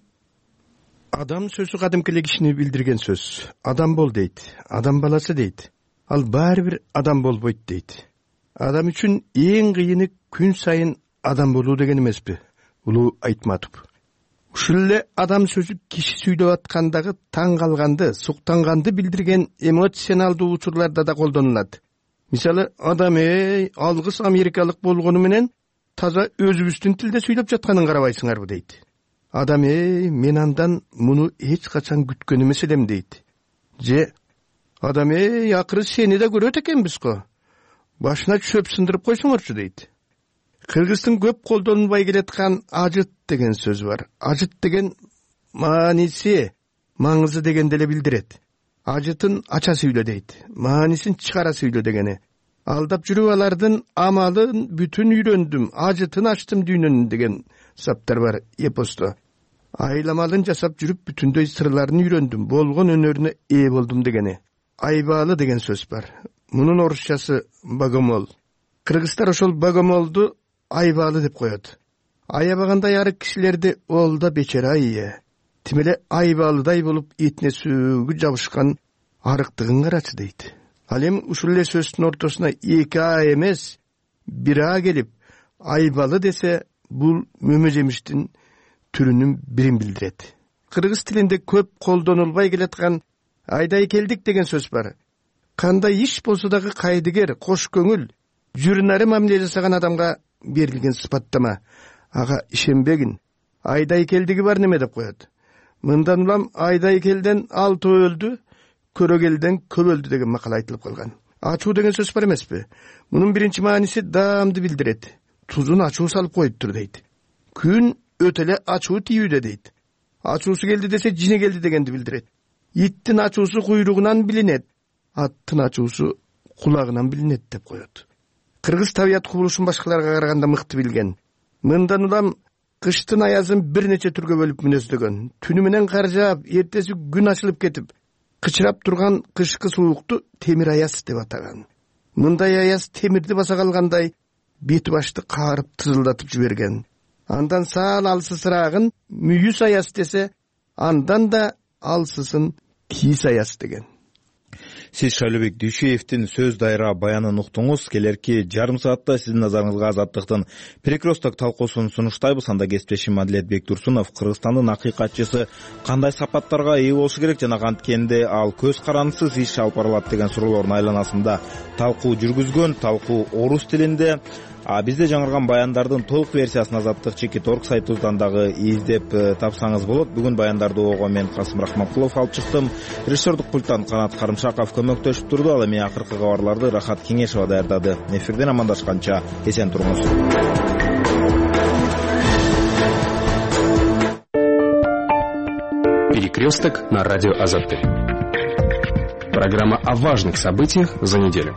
Адам сөзү кадимкиле кишини билдирген сөз. Адам бол дейт, адам баласы дейт. Ал баары бир адам болбойт дейт. Адам үчүн эң кыйыны күн сайын адам болуу деген эмеспи? Улуу Айтматов. Ушул эле адам сөзү киши сүйлөп аткандагы таң калганды, суктанганды билдирген эмоционалдуу учурларда да колдонулат. Мисалы, адам алгыс америкалык болгону менен таза өзүбүздүн тилде сүйлөп жатканын карабайсыңарбы дейт. Адам мен андан муну эч качан күткөн эмес элем дейт. Же адам акыры сени да көрөт экенбиз го. Башына чөп сындырып койсоңорчу дейт. Кыргыздын көп колдонулбай келаткан ажыт деген сөз бар. Ажыт деген мааниси, маңызы деген деле билдирет. Ажытын ача сүйлө дейт. Маанисин чыгара сүйлө дегени. Алдап жүрүп алардын амалын бүтүн үйрөндүм, ажытын ачтым дүйнөнүн деген саптар бар эпосто. Айламалын жасап жүрүп бүтүндөй сырларын үйрөндүм, болгон өнөрүнө ээ болдум дегени. Айбаалы деген сөз бар. Мунун орусчасы богомол. Кыргыздар ошол богомолду айбаалы деп коет. Аябагандай арык кишилерди ол да бечара тимеле айбаалыдай болуп этине сөгү жабышкан арыктыгын карачы дейт. Ал эми ушул эле сөздүн ортосуна эки эмес, бир келип айбалы десе, бул мөмө жемиштин түрүнүн бирин билдирет. Кыргыз тилинде көп колдонулбай келаткан айдай келдик деген сөз бар. Кандай иш болсо дагы кайдыгер, кош көңүл, жүрүнары мамиле жасаган адамга берилген сыпаттама. Ага ишенбегин. Айдай келдиги бар неме деп коет. Мындан улам айдай келден 6 өлдү, көрөгелден көп өлдү деген макал айтылып калган. Ачуу деген сөз бар эмеспи? Мунун биринчи мааниси даамды билдирет. Тузун ачуу салып коюптур дейт. Күн өтөле ачуу тийүүдө дейт. Ачуусу келди десе жине келди дегенди билдирет. Иттин ачуусу куйругунан билинет, аттын ачуусу кулагынан билинет деп коет. Кыргыз табият кубулушун башкаларга караганда мыкты билген. Мындан улам кыштын аязын бир нече түргө бөлүп мүнөздөгөн. Түнү менен кар жаап, эртеси күн ачылып кетип, кычырап турган кышкы суукту темир аяз деп атаган. Мындай аяз темирди баса калгандай бети башты каарып тызылдатып жиберген. Андан саал алсысыраагын мүйүс аяз десе, андан да алсысын кийиз аяз деген.
Сиз Шайлообек Дүйшеевдин сөз дайра баянын уктуңуз. Келерки жарым саатта сиздин назарыңызга Азаттыктын перекресток талкуусун сунуштайбыз. Анда кесиптешим Адилет Бектурсунов Кыргызстандын акыйкатчысы кандай сапаттарга ээ болушу керек жана канткенде ал көз карандысыз иш алып барылат деген суроолордун айланасында талкуу жүргүзгөн. Талкуу орус тилинде. Бизде жаңырган баяндардын толук версиясын Азаттык Чекит.орг сайтыбыздан дагы издеп тапсаңыз болот. Бүгүн баяндарды ого мен Касым Рахматкулов алып чыктым. Режиссердук пульттан Канат Карымшаков көмөктөшүп турду. Ал эми акыркы кабарларды Рахат Кеңешова даярдады. Эфирден амандашканча эсен туруңуз.
Перекресток на радио Азаттык. Программа о важных событиях за неделю.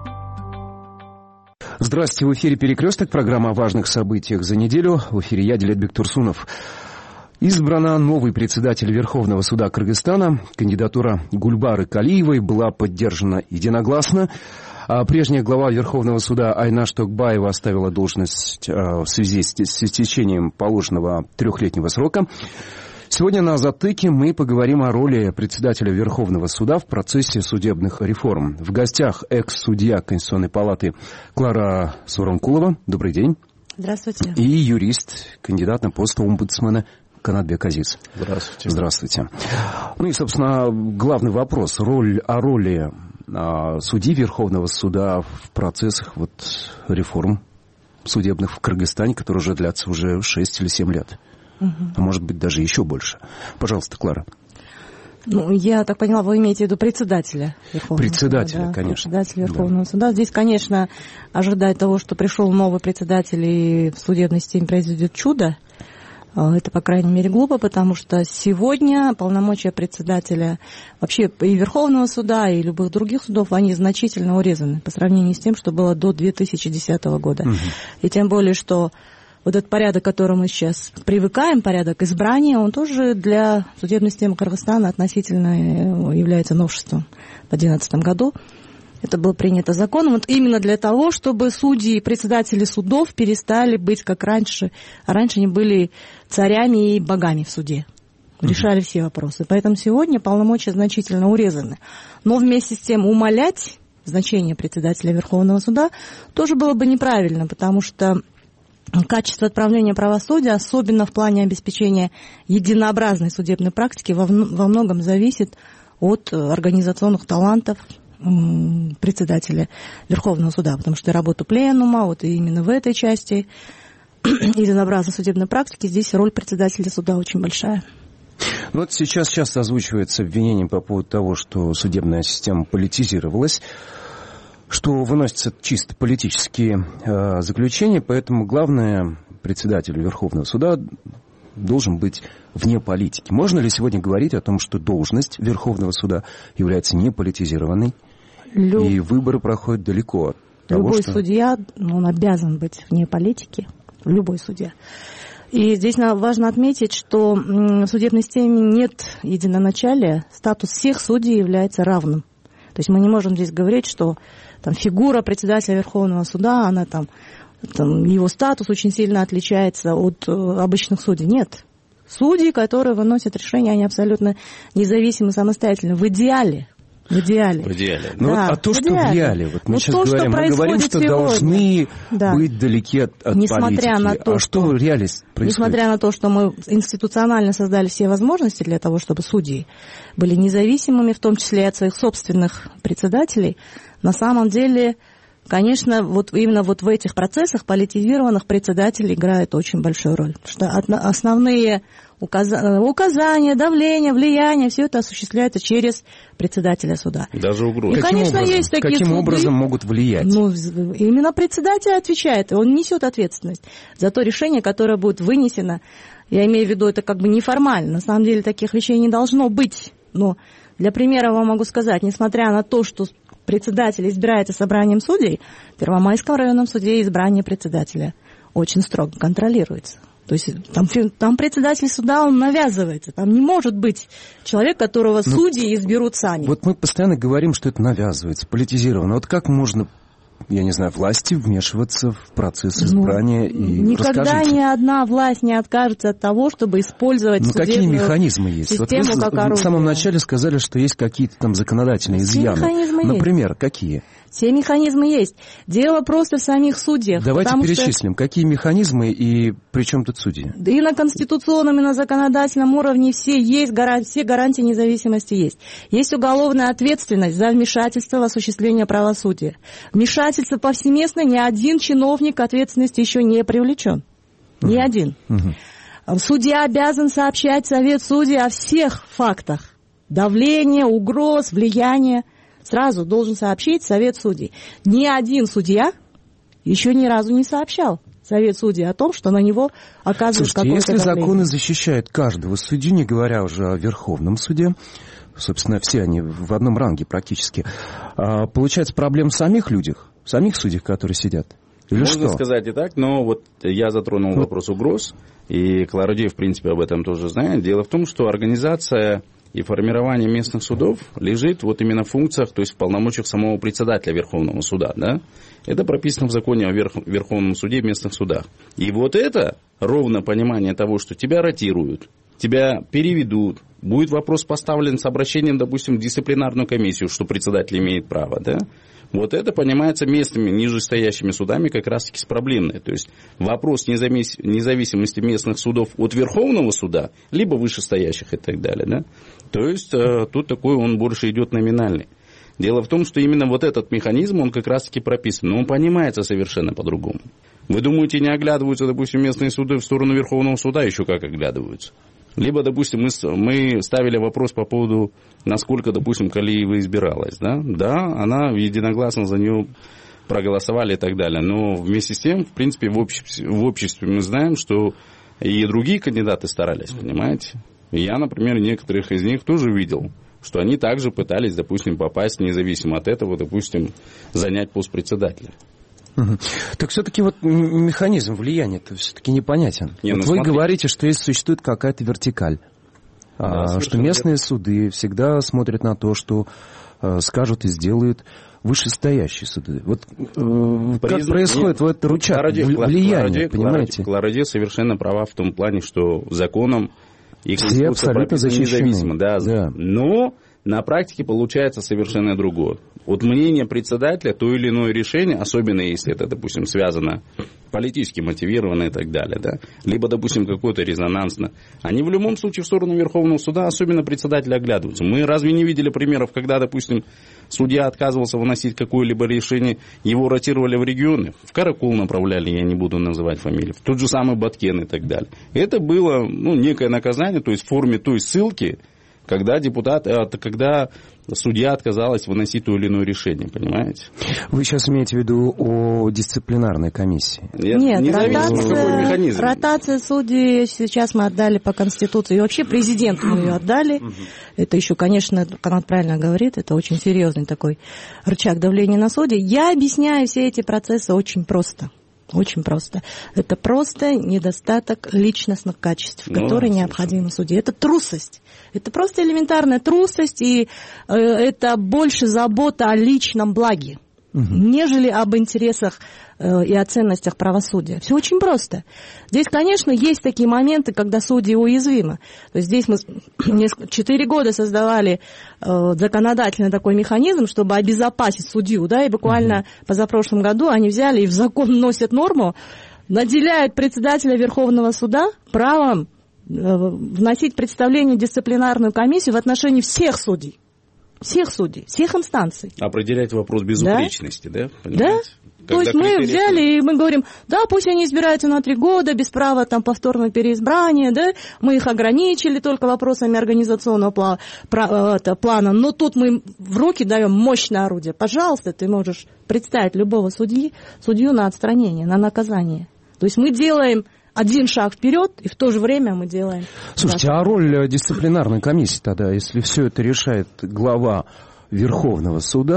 Здравствуйте, в эфире «Перекресток», программа о важных событиях за неделю. В эфире я, Адилет Бектурсунов. Избрана новый председатель Верховного суда Кыргызстана. Кандидатура Гульбары Калиевой была поддержана единогласно. Прежняя глава Верховного суда Айнаш Токбаева оставила должность в связи с истечением положенного 3-летнего срока. Сегодня на «Затыке» мы поговорим о роли председателя Верховного суда в процессе судебных реформ. В гостях экс-судья Конституционной палаты Клара Суранкулова. Добрый день.
Здравствуйте.
И юрист, кандидат на пост омбудсмена Канатбек Азиз.
Здравствуйте.
Здравствуйте. Ну и, собственно, главный вопрос. О роли судьи Верховного суда в процессах реформ судебных в Кыргызстане, которые уже длятся уже 6 или 7 лет. А может быть, даже еще больше. Пожалуйста, Клара.
Я так поняла, вы имеете в виду председателя Верховного
суда,
да?
Конечно.
Председателя Верховного суда. Здесь, конечно, ожидать того, что пришел новый председатель и в судебной системе произойдет чудо, это, по крайней мере, глупо, потому что сегодня полномочия председателя вообще и Верховного суда, и любых других судов, они значительно урезаны по сравнению с тем, что было до 2010 года. И тем более, что этот порядок, к которому мы сейчас привыкаем, порядок избрания, он тоже для судебной системы Кыргызстана относительно является новшеством. В 2011 году это было принято законом именно для того, чтобы судьи и председатели судов перестали быть как раньше. А раньше они были царями и богами в суде. Решали все вопросы. Поэтому сегодня полномочия значительно урезаны. Но вместе с тем умалять значение председателя Верховного суда тоже было бы неправильно, потому что качество отправления правосудия, особенно в плане обеспечения единообразной судебной практики, во многом зависит от организационных талантов председателя Верховного суда, потому что работа пленума, именно в этой части единообразной судебной практики здесь роль председателя суда очень большая.
Сейчас часто озвучивается обвинение по поводу того, что судебная система политизировалась, что выносятся чисто политические заключения, поэтому главное, председатель Верховного суда должен быть вне политики. Можно ли сегодня говорить о том, что должность Верховного суда является неполитизированной, и выборы проходят далеко от того,
Любой судья, он обязан быть вне политики, любой судья. И здесь важно отметить, что в судебной системе нет единоначалия, статус всех судей является равным. То есть мы не можем здесь говорить, что фигура председателя Верховного суда, его статус очень сильно отличается от обычных судей. Нет. Судьи, которые выносят решения, они абсолютно независимы, самостоятельны. В идеале. В идеале.
А то, что в идеале, мы сейчас говорим, что сегодня должны быть далеки от политики.
На то,
что в реале происходит?
Несмотря на то, что мы институционально создали все возможности для того, чтобы судьи были независимыми, в том числе и от своих собственных председателей, на самом деле, конечно, именно в этих процессах политизированных председатель играет очень большую роль. Потому что основные указания, давление, влияние, все это осуществляется через председателя суда.
Даже угрозы.
И, конечно, есть такие
Каким образом могут влиять?
Именно председатель отвечает, он несет ответственность за то решение, которое будет вынесено. Я имею в виду, это неформально. На самом деле таких вещей не должно быть. Но для примера вам могу сказать, несмотря на то, что председатель избирается собранием судей, в Первомайском районном суде избрание председателя очень строго контролируется. То есть там председатель суда, он навязывается. Там не может быть человек, которого судьи изберут сами.
Мы постоянно говорим, что это навязывается, политизировано. Как можно я не знаю, власти вмешиваться в процесс избрания?
Никогда
расскажите.
ни одна власть не откажется от того, чтобы использовать судебную
какие механизмы есть?
Систему
вот вы
как орудие.
В самом начале сказали, что есть какие-то там законодательные изъяны.
Механизмы
Например,
есть.
какие?
Все механизмы есть. Дело просто в самих судьях.
Давайте перечислим, какие механизмы и при чем тут судьи?
И на конституционном, и на законодательном уровне все есть, все гарантии независимости есть. Есть уголовная ответственность за вмешательство в осуществление правосудия. Вмешательство повсеместно, ни один чиновник к ответственности еще не привлечен. Ни один. Судья обязан сообщать Совет судей о всех фактах давления, угроз, влияния. Сразу должен сообщить Совет судей. Ни один судья еще ни разу не сообщал Совет судей о том, что на него оказывают какое-то
если
давление.
законы защищают каждого судью, не говоря уже о Верховном суде, собственно, все они в одном ранге практически, получается, проблем в самих людях, в самих судьях, которые сидят? Или
Можно
что?
сказать и так, но вот я затронул вопрос угроз, и Клаудия, в принципе, об этом тоже знает. Дело в том, что организация и формирование местных судов лежит вот именно в функциях, то есть в полномочиях самого председателя Верховного суда, да? Это прописано в законе о Верховном суде и местных судах. И вот это ровно понимание того, что тебя ротируют, тебя переведут, будет вопрос поставлен с обращением, допустим, в дисциплинарную комиссию, что председатель имеет право, да? Вот это понимается местными нижестоящими судами как раз-таки с проблемной. То есть вопрос независимости местных судов от Верховного суда, либо вышестоящих и так далее. Да? То есть тут такой он больше идет номинальный. Дело в том, что именно вот этот механизм, он как раз-таки прописан, но он понимается совершенно по-другому. Вы думаете, не оглядываются, допустим, местные суды в сторону Верховного суда? Еще как оглядываются. Либо, допустим, мы ставили вопрос по поводу, насколько, допустим, Калиева избиралась. Да, она единогласно за нее проголосовали и так далее. Но вместе с тем, в принципе, в обществе мы знаем, что и другие кандидаты старались, понимаете. И я, например, некоторых из них тоже видел, что они также пытались, допустим, попасть, независимо от этого, допустим, занять пост председателя.
Так все-таки вот механизм влияния-то все-таки непонятен. Вы говорите, что если существует какая-то вертикаль, что местные суды всегда смотрят на то, что скажут и сделают вышестоящие суды. Вот как происходит в этот рычаг влияния, понимаете?
Клаудия совершенно права в том плане, что законом и Конституция прописана независимо. Да. Но на практике получается совершенно другое. Вот мнение председателя, то или иное решение, особенно если это, допустим, связано политически мотивировано и так далее, да, либо, допустим, какое-то резонансно, они в любом случае в сторону Верховного суда, особенно председателя, оглядываются. Мы разве не видели примеров, когда, допустим, судья отказывался выносить какое-либо решение, его ротировали в регионы, в Каракул направляли, я не буду называть фамилии, в тот же самый Баткен и так далее. Это было, некое наказание, то есть в форме той ссылки, когда судья отказалась выносить то или иное решение, понимаете?
Вы сейчас имеете в виду о дисциплинарной комиссии?
Нет, ротация судей сейчас мы отдали по Конституции, и вообще президенту мы ее отдали. Это еще, конечно, Канат правильно говорит, это очень серьезный такой рычаг давления на судей. Я объясняю все эти процессы очень просто. Очень просто. Это просто недостаток личностных качеств, которые необходимы судье. Это трусость. Это просто элементарная трусость, и это больше забота о личном благе, нежели об интересах и о ценностях правосудия. Все очень просто. Здесь, конечно, есть такие моменты, когда судьи уязвимы. То есть здесь мы 4 года создавали законодательный такой механизм, чтобы обезопасить судью, да, и буквально позапрошлом году они взяли и в закон вносят норму, наделяют председателя Верховного суда правом вносить представление в дисциплинарную комиссию в отношении всех судей. Всех судей, всех инстанций.
Определять вопрос безупречности, да?
Да. То есть мы взяли и мы говорим, да, пусть они избираются на 3 года, без права там повторного переизбрания, да, мы их ограничили только вопросами организационного плана, но тут мы в руки даем мощное орудие. Пожалуйста, ты можешь представить любого судью на отстранение, на наказание. То есть мы делаем один шаг вперед, и в то же время мы делаем...
Слушайте, а роль дисциплинарной комиссии тогда, если все это решает глава Верховного суда,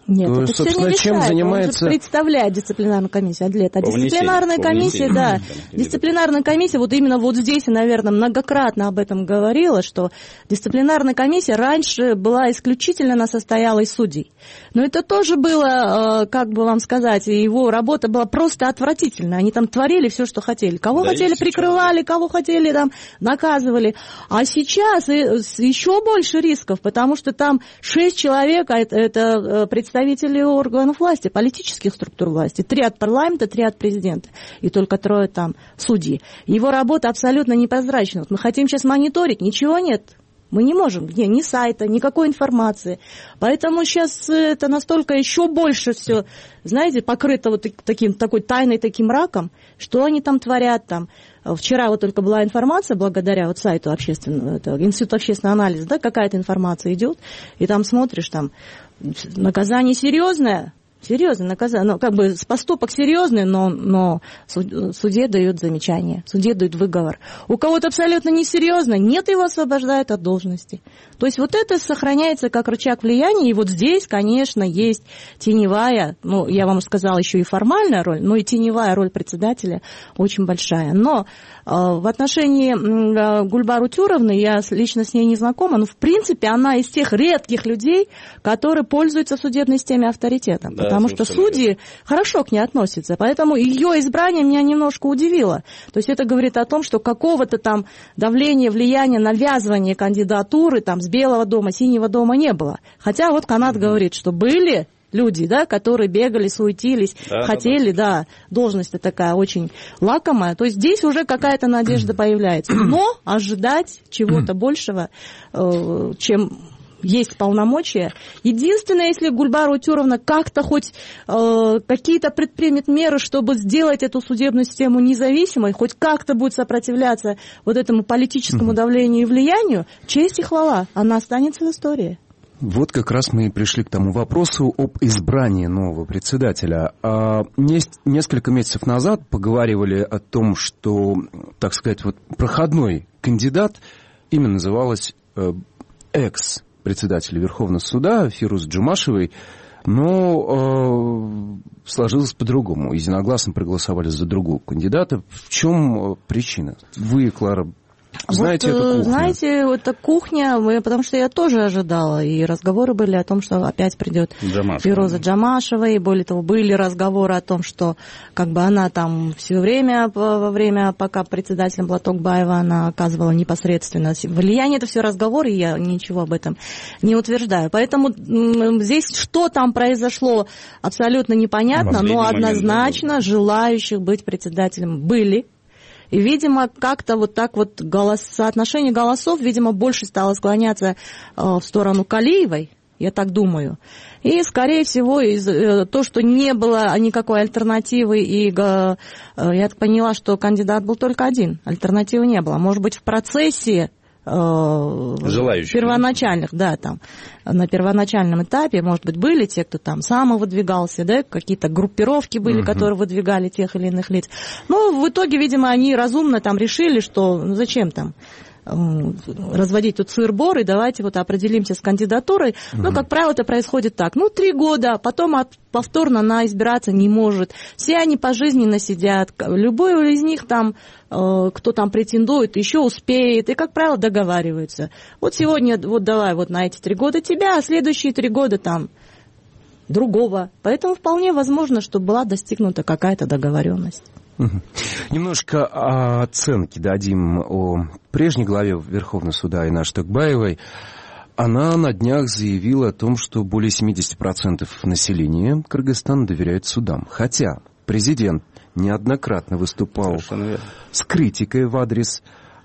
Нет, это
собственно,
все не
чем
решает.
занимается...
Он же представляет дисциплинарную комиссию, Адлет. А дисциплинарная комиссия, да, дисциплинарная комиссия, вот именно вот здесь, наверное, многократно об этом говорила, что дисциплинарная комиссия раньше была исключительно, она состояла из судей. Но это тоже было, как бы вам сказать, его работа была просто отвратительная. Они там творили все, что хотели. Кого хотели, прикрывали, кого хотели, там, наказывали. А сейчас еще больше рисков, потому что там 6 человек, это представители органов власти, политических структур власти. 3 от парламента, 3 от президента. И только 3 там судьи. Его работа абсолютно непрозрачна. Вот мы хотим сейчас мониторить, ничего нет. Мы не можем, ни сайта, никакой информации. Поэтому сейчас это настолько еще больше все, знаете, покрыто вот такой тайной, таким мраком, что они там творят там. Вчера вот только была информация, благодаря вот сайту общественного, Института общественного анализа, да, какая-то информация идет, и там смотришь, там наказание серьезное, наказание, ну, как бы поступок серьезный, но суде дают замечание, суде дают выговор. У кого-то абсолютно несерьезно, нет, его освобождают от должности. То есть вот это сохраняется как рычаг влияния, и вот здесь, конечно, есть теневая, ну, я вам сказала, еще и формальная роль, но и теневая роль председателя очень большая. Но в отношении Гульбар Утюровны, я лично с ней не знакома, но в принципе она из тех редких людей, которые пользуются в судебной системе авторитетом, да, потому что судьи хорошо к ней относятся, поэтому ее избрание меня немножко удивило. То есть это говорит о том, что какого-то там давления, влияния, навязывания кандидатуры там с Белого дома, Синего дома не было. Хотя вот Канат говорит, что были люди, да, которые бегали, суетились, хотели, да, должность такая очень лакомая. То есть здесь уже какая-то надежда появляется. Но ожидать чего-то большего, чем есть полномочия. Единственное, если Гульбар Утюровна как-то хоть какие-то предпримет меры, чтобы сделать эту судебную систему независимой, хоть как-то будет сопротивляться вот этому политическому давлению и влиянию, честь и хвала, она останется в истории.
Вот как раз мы и пришли к тому вопросу об избрании нового председателя. Несколько месяцев назад поговаривали о том, что, так сказать, вот проходной кандидат имя называлось экс-председатель Верховного суда Фируз Джумашевой, но сложилось по-другому. Единогласно проголосовали за другого кандидата. В чем причина? Вы, Клара, знаете эту кухню?
Знаете, эта кухня, потому что я тоже ожидала, и разговоры были о том, что опять придет Фируза Джумашева, и более того, были разговоры о том, что как бы она там все время, во время, пока председателем была Токбаева, она оказывала непосредственно влияние, это все разговоры, и я ничего об этом не утверждаю. Поэтому здесь что там произошло, абсолютно непонятно, но однозначно желающих быть председателем были. И, видимо, как-то вот так вот соотношение голосов, видимо, больше стало склоняться в сторону Калиевой, я так думаю. И, скорее всего, то, что не было никакой альтернативы, и я так поняла, что кандидат был только один, альтернативы не было. Может быть, в процессе первоначальных, да, там, на первоначальном этапе, может быть, были те, кто там самовыдвигался, да, какие-то группировки были, которые выдвигали тех или иных лиц. Ну, в итоге, видимо, они разумно там решили, что зачем там разводить тут сыр-бор, и давайте вот определимся с кандидатурой. Ну, как правило, это происходит так. 3 года, потом повторно она избираться не может. Все они пожизненно сидят. Любой из них там, кто там претендует, еще успеет. И, как правило, договариваются. Вот сегодня, вот давай вот на эти 3 года тебя, а следующие 3 года там другого. Поэтому вполне возможно, что была достигнута какая-то договоренность.
Немножко оценки дадим о прежней главе Верховного суда Айнаш Токбаевой. Она на днях заявила о том, что более 70% населения Кыргызстана доверяет судам. Хотя президент неоднократно выступал с критикой в адрес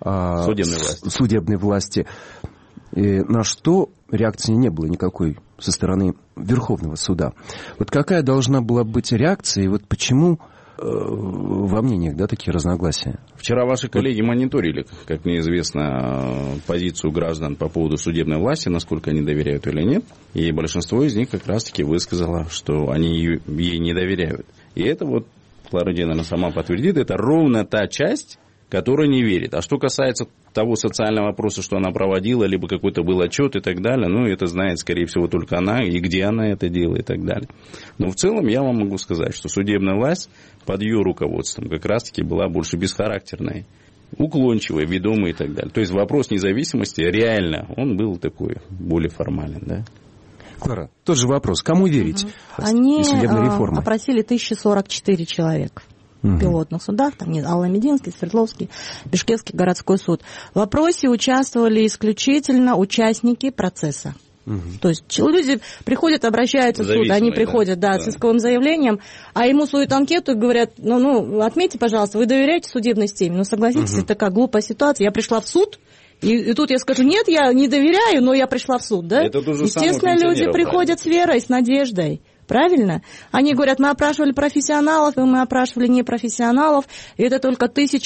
судебной власти, на что реакции не было никакой со стороны Верховного суда. Вот какая должна была быть реакция, и вот почему во мнениях, да, такие разногласия?
Вчера ваши коллеги мониторили, как мне известно, позицию граждан по поводу судебной власти, насколько они доверяют или нет. И большинство из них как раз-таки высказало, что они ей не доверяют. И это вот, Клара Геннадьевна сама подтвердит, это ровно та часть, который не верит. А что касается того социального вопроса, что она проводила, либо какой-то был отчет и так далее, ну, это знает, скорее всего, только она, и где она это делает и так далее. Но в целом я вам могу сказать, что судебная власть под ее руководством как раз-таки была больше бесхарактерной, уклончивой, ведомой и так далее. То есть вопрос независимости реально, он был такой более формален, да.
Клара, тот же вопрос. Кому верить?
Они опросили 1044 человека. В пилотных судах, там Алла Мединский, Свердловский, Бишкекский городской суд. В опросе участвовали исключительно участники процесса. То есть люди приходят, обращаются в суд, они приходят с исковым заявлением, а ему свою анкету и говорят, отметьте, пожалуйста, вы доверяете судебной системе? Ну, согласитесь, это такая глупая ситуация. Я пришла в суд, и тут я скажу, нет, я не доверяю, но я пришла в суд, да? Естественно, люди приходят с верой, с надеждой. Правильно? Они говорят, мы опрашивали профессионалов, и мы опрашивали непрофессионалов, и это только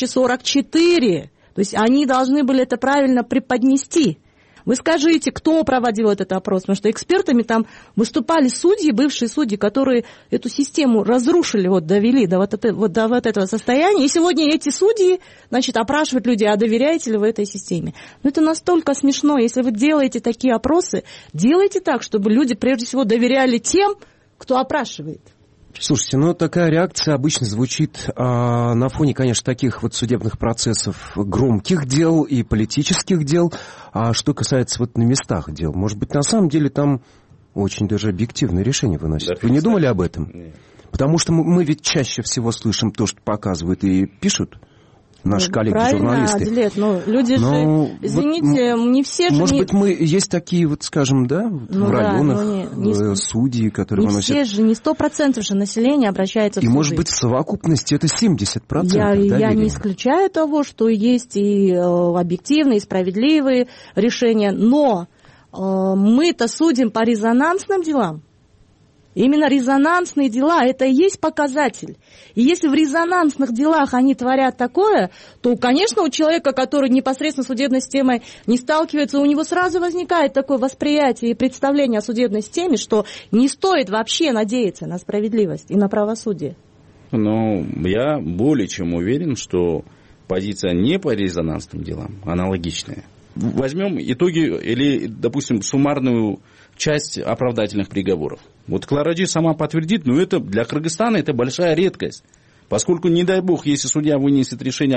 1044. То есть они должны были это правильно преподнести. Вы скажите, кто проводил этот опрос, потому что экспертами там выступали судьи, бывшие судьи, которые эту систему разрушили, довели до этого состояния. И сегодня эти судьи, опрашивают людей, а доверяете ли вы этой системе? Это настолько смешно. Если вы делаете такие опросы, делайте так, чтобы люди прежде всего доверяли тем, кто опрашивает.
Слушайте, такая реакция обычно звучит на фоне, конечно, таких судебных процессов, громких дел и политических дел. А что касается на местах дел, может быть, на самом деле там очень даже объективные решения выносят. Вы не думали об этом? Нет. Потому что мы ведь чаще всего слышим то, что показывают и пишут наши коллеги-журналисты.
Аделет, люди же, извините, не все же...
Может быть, есть такие, скажем, в районах судьи, которые выносят...
Не все же, не 100% же населения обращается в суды.
И, может быть, в совокупности это 70%.
Я не исключаю того, что есть и объективные, и справедливые решения, но мы-то судим по резонансным делам. Именно резонансные дела – это и есть показатель. И если в резонансных делах они творят такое, то, конечно, у человека, который непосредственно с судебной системой не сталкивается, у него сразу возникает такое восприятие и представление о судебной системе, что не стоит вообще надеяться на справедливость и на правосудие.
Я более чем уверен, что позиция не по резонансным делам аналогичная. Возьмем итоги или, допустим, суммарную часть оправдательных приговоров. Клара Ди сама подтвердит, но это для Кыргызстана это большая редкость. Поскольку, не дай бог, если судья вынесет решение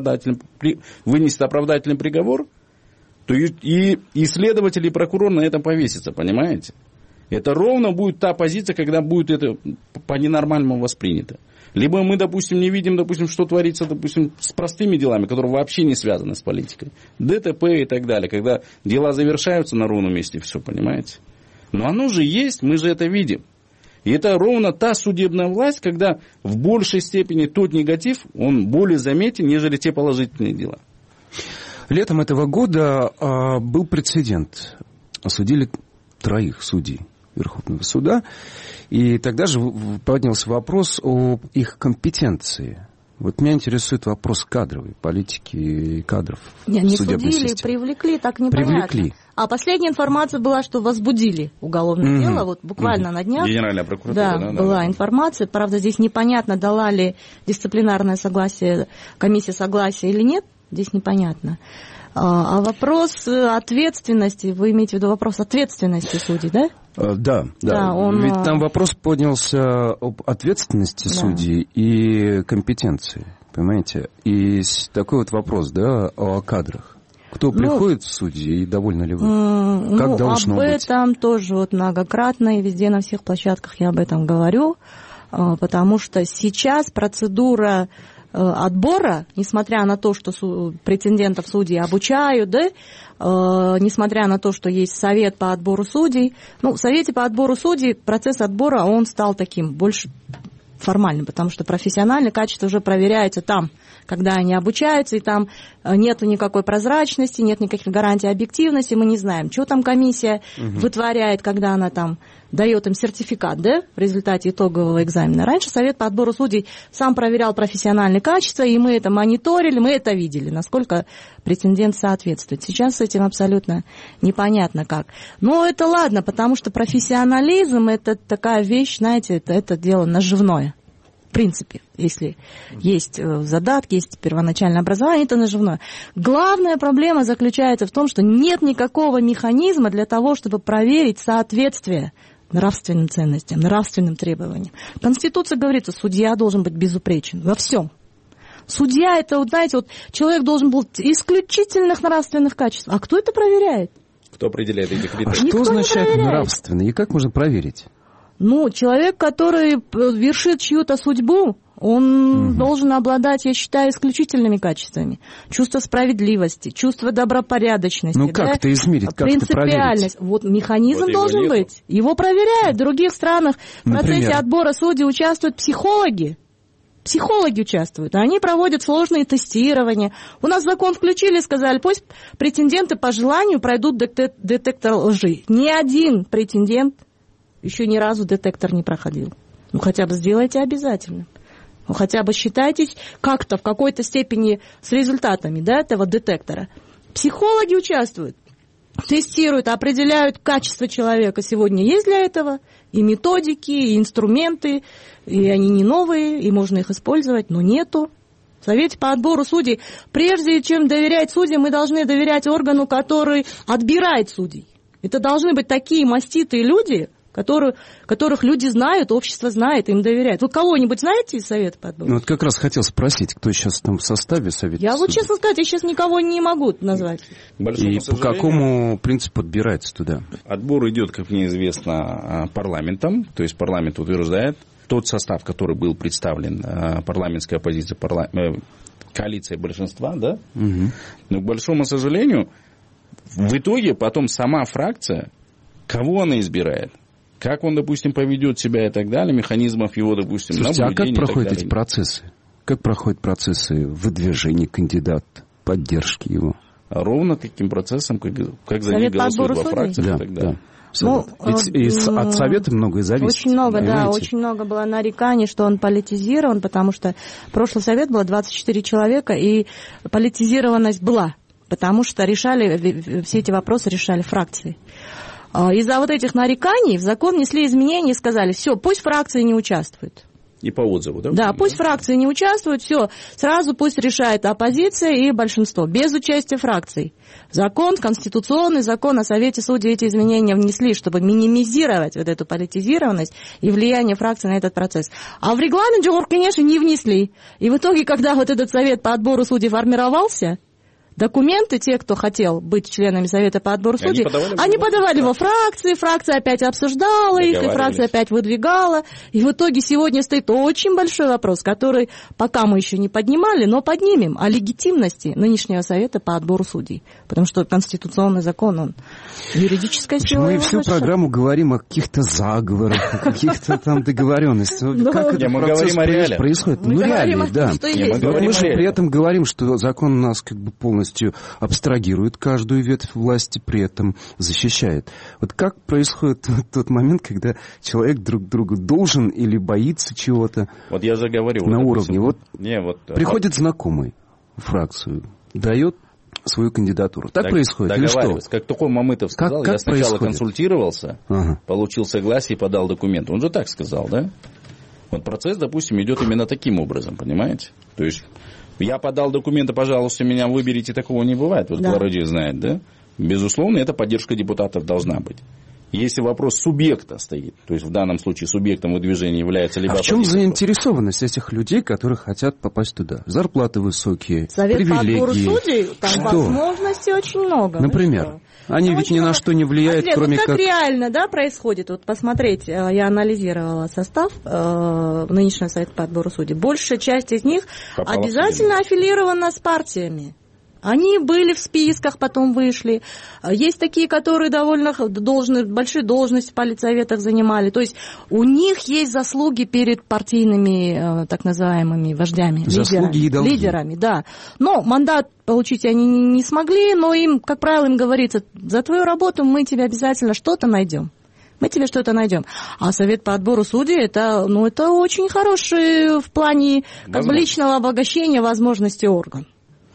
вынесет оправдательный приговор, то и следователь, и прокурор на этом повесится, понимаете? Это ровно будет та позиция, когда будет это по-ненормальному воспринято. Либо мы, допустим, не видим, что творится, с простыми делами, которые вообще не связаны с политикой. ДТП и так далее, когда дела завершаются на ровном месте, все, понимаете? Но оно же есть, мы же это видим. И это ровно та судебная власть, когда в большей степени тот негатив, он более заметен, нежели те положительные дела.
Летом этого года был прецедент. Осудили 3 судей Верховного суда. И тогда же поднялся вопрос о их компетенции. Меня интересует вопрос кадровой политики и кадров в судебной системе.
Не судили, привлекли, так непонятно. А последняя информация была, что возбудили уголовное дело, буквально на днях.
Генеральная прокуратура,
была информация. Правда, здесь непонятно, дала ли дисциплинарное согласие, комиссия согласия или нет, здесь непонятно. А вопрос ответственности, вы имеете в виду вопрос ответственности судей, да?
Да. Ведь там вопрос поднялся об ответственности судей и компетенции, понимаете? И такой вопрос, о кадрах. Кто приходит в судьи и довольны ли вы? Как должно быть?
Об этом тоже многократно и везде на всех площадках я об этом говорю, потому что сейчас процедура отбора, несмотря на то, что претендентов судей обучают, несмотря на то, что есть совет по отбору судей, в совете по отбору судей процесс отбора, он стал таким больше формальным, потому что профессиональное качество уже проверяется там, когда они обучаются, и там нет никакой прозрачности, нет никаких гарантий объективности, мы не знаем, что там комиссия вытворяет, когда она там дает им сертификат, в результате итогового экзамена. Раньше совет по отбору судей сам проверял профессиональные качества, и мы это мониторили, мы это видели, насколько претендент соответствует. Сейчас с этим абсолютно непонятно как. Но это ладно, потому что профессионализм – это такая вещь, знаете, это дело наживное. принципе, если есть задатки, есть первоначальное образование, это наживное. Главная проблема заключается в том, что нет никакого механизма для того, чтобы проверить соответствие нравственным ценностям, нравственным требованиям. В Конституции говорится, судья должен быть безупречен во всем. Судья, это, вот, знаете, вот человек должен быть исключительных нравственных качеств. А кто это проверяет?
Кто определяет эти критерии?
А что означает нравственный? И как можно проверить?
Ну, человек, который вершит чью-то судьбу, он должен обладать, я считаю, исключительными качествами. Чувство справедливости, чувство добропорядочности.
Ну, как это измерить, как это проверить?
Вот механизм должен быть. Его проверяют. В других странах в процессе отбора судей участвуют психологи. Психологи участвуют, они проводят сложные тестирования. У нас закон включили, сказали, пусть претенденты по желанию пройдут детектор лжи. Ни один претендент еще ни разу детектор не проходил. Ну, хотя бы сделайте обязательно. Ну, хотя бы считайтесь как-то в какой-то степени с результатами, да, этого детектора. Психологи участвуют, тестируют, определяют качество человека. Сегодня есть для этого и методики, и инструменты, и они не новые, и можно их использовать, но нету. В Совете по отбору судей, прежде чем доверять судьям, мы должны доверять органу, который отбирает судей. Это должны быть такие маститые люди, которых люди знают, общество знает, им доверяет. Вы кого-нибудь знаете из Совета по отбору?
Ну, вот как раз хотел спросить, кто сейчас там в составе Совета?
Я вот, честно сказать, я сейчас никого не могу назвать.
И по какому принципу отбирается туда?
Отбор идет, как мне известно, парламентом, то есть парламент утверждает тот состав, который был представлен, парламентская оппозиция, коалиция большинства, да? Угу. Но, к большому сожалению, в итоге потом сама фракция, кого она избирает? Как он, допустим, поведет себя и так далее, механизмов его, допустим,
наблюдения. А как проходят эти процессы? Как проходят процессы выдвижения кандидата, поддержки его?
Ровно таким процессом, как за них голосуют во фракциях и так далее.
Ну, от Совета многое зависит.
Очень много, понимаете? Да, очень много было нареканий, что он политизирован, потому что прошлый Совет было 24 человека, и политизированность была, потому что все эти вопросы решали фракции. Из-за вот этих нареканий в закон внесли изменения и сказали, все, пусть фракции не участвуют.
И по отзыву, да?
Да, пусть фракции не участвуют, все, сразу пусть решает оппозиция и большинство, без участия фракций. Закон, конституционный закон о Совете судей эти изменения внесли, чтобы минимизировать вот эту политизированность и влияние фракций на этот процесс. А в регламент, конечно, не внесли. И в итоге, когда вот этот Совет по отбору судей формировался, документы, те, кто хотел быть членами Совета по отбору судей, они подавали во фракции, фракция опять обсуждала их, и фракция опять выдвигала. И в итоге сегодня стоит очень большой вопрос, который пока мы еще не поднимали, но поднимем, о легитимности нынешнего Совета по отбору судей. Потому что конституционный закон, он юридическая сила.
Мы всю программу говорим о каких-то заговорах, о каких-то там договоренностях. Как этот процесс происходит? Ну, реально, да. Мы же при этом говорим, что закон у нас как бы полностью абстрагирует каждую ветвь власти, при этом защищает. Вот как происходит тот момент, когда человек друг другу должен или боится чего-то
вот я же говорю,
на уровне? Приходит знакомый в фракцию, дает свою кандидатуру. Так происходит или что?
Как только Мамытов сказал, я сначала консультировался, получил согласие и подал документы. Он же так сказал, да? Вот процесс, допустим, идет именно таким образом, понимаете? То есть я подал документы, пожалуйста, меня выберите, такого не бывает. Вот Клавдия знает, да? Безусловно, эта поддержка депутатов должна быть. Если вопрос субъекта стоит, то есть в данном случае субъектом выдвижения является либо...
А в чем заинтересованность этих людей, которые хотят попасть туда? Зарплаты высокие,
Совет
привилегии.
Совет по отбору судей, там возможностей очень много.
Например? Они ведь ни на что не влияют, кроме
как реально, да, происходит? Вот посмотреть, я анализировала состав нынешнего Совета по отбору судей. Большая часть из них обязательно аффилирована с партиями. Они были в списках, потом вышли. Есть такие, которые довольно большие должности в политсоветах занимали. То есть у них есть заслуги перед партийными так называемыми вождями, лидерами. Да. Но мандат получить они не смогли, но им, как правило, им говорится, за твою работу мы тебе обязательно что-то найдем. Мы тебе что-то найдем. А Совет по отбору судей, это очень хороший в плане как бы личного обогащения возможности орган.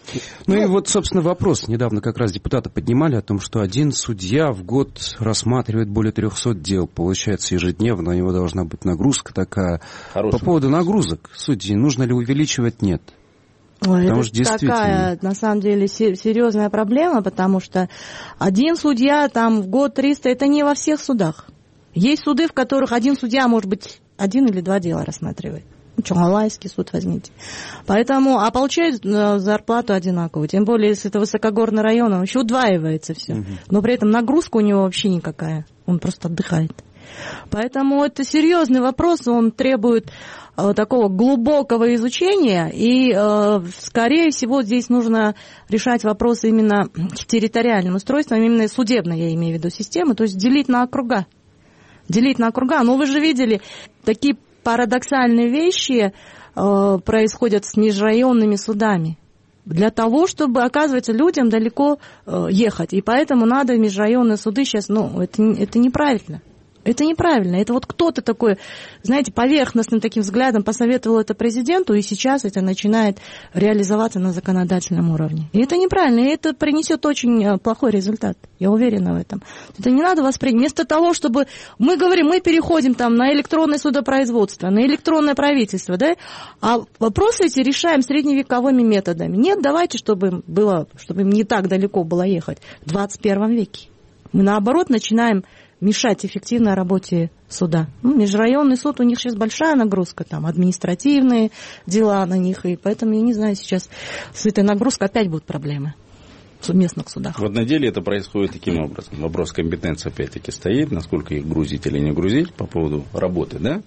Ну и вот, собственно, вопрос. Недавно как раз депутаты поднимали о том, что один судья в год рассматривает более 300 дел. Получается, ежедневно у него должна быть нагрузка такая. По поводу нагрузок судей, нужно ли увеличивать? Нет.
Ой, это такая, на самом деле, серьезная проблема, потому что один судья там в год 300, это не во всех судах. Есть суды, в которых один судья, может быть, 1 или 2 дела рассматривает. Чонгалайский суд возьмите. Поэтому, а получает зарплату одинаковую. Тем более, если это высокогорный район, он еще удваивается все. Но при этом нагрузка у него вообще никакая. Он просто отдыхает. Поэтому это серьезный вопрос, он требует такого глубокого изучения, и, скорее всего, здесь нужно решать вопросы именно территориальным устройством, именно судебно, я имею в виду, системы, то есть делить на округа. Делить на округа. Но вы же видели, такие парадоксальные вещи происходят с межрайонными судами. Для того, чтобы, оказывается, людям далеко ехать. И поэтому надо межрайонные суды сейчас, это неправильно. Это неправильно. Это вот кто-то такой, знаете, поверхностным таким взглядом посоветовал это президенту, и сейчас это начинает реализоваться на законодательном уровне. И это неправильно, и это принесет очень плохой результат. Я уверена в этом. Это не надо воспринять. Вместо того, чтобы мы говорим, мы переходим там на электронное судопроизводство, на электронное правительство, да, а вопросы эти решаем средневековыми методами. Нет, давайте, чтобы им не так далеко было ехать в 21 веке. Мы, наоборот, начинаем мешать эффективной работе суда. Межрайонный суд, у них сейчас большая нагрузка, там административные дела на них, и поэтому, я не знаю, сейчас с этой нагрузкой опять будут проблемы в местных судах.
Вот на деле это происходит таким образом. Вопрос компетенции опять-таки стоит, насколько их грузить или не грузить по поводу работы, да?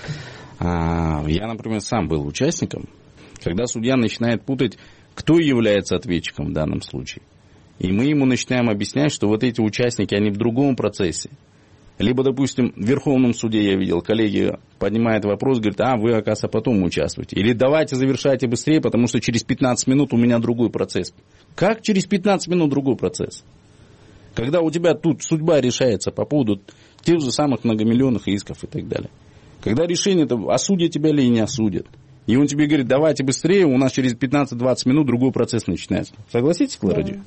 Я, например, сам был участником, когда судья начинает путать, кто является ответчиком в данном случае. И мы ему начинаем объяснять, что вот эти участники, они в другом процессе. Либо, допустим, в Верховном суде я видел, коллеги поднимают вопрос, говорят, вы, оказывается, потом участвуете. Или давайте завершайте быстрее, потому что через 15 минут у меня другой процесс. Как через 15 минут другой процесс? Когда у тебя тут судьба решается по поводу тех же самых многомиллионных исков и так далее. Когда решение, осудят тебя или не осудят. И он тебе говорит, давайте быстрее, у нас через 15-20 минут другой процесс начинается. Согласитесь, Клара-Ди?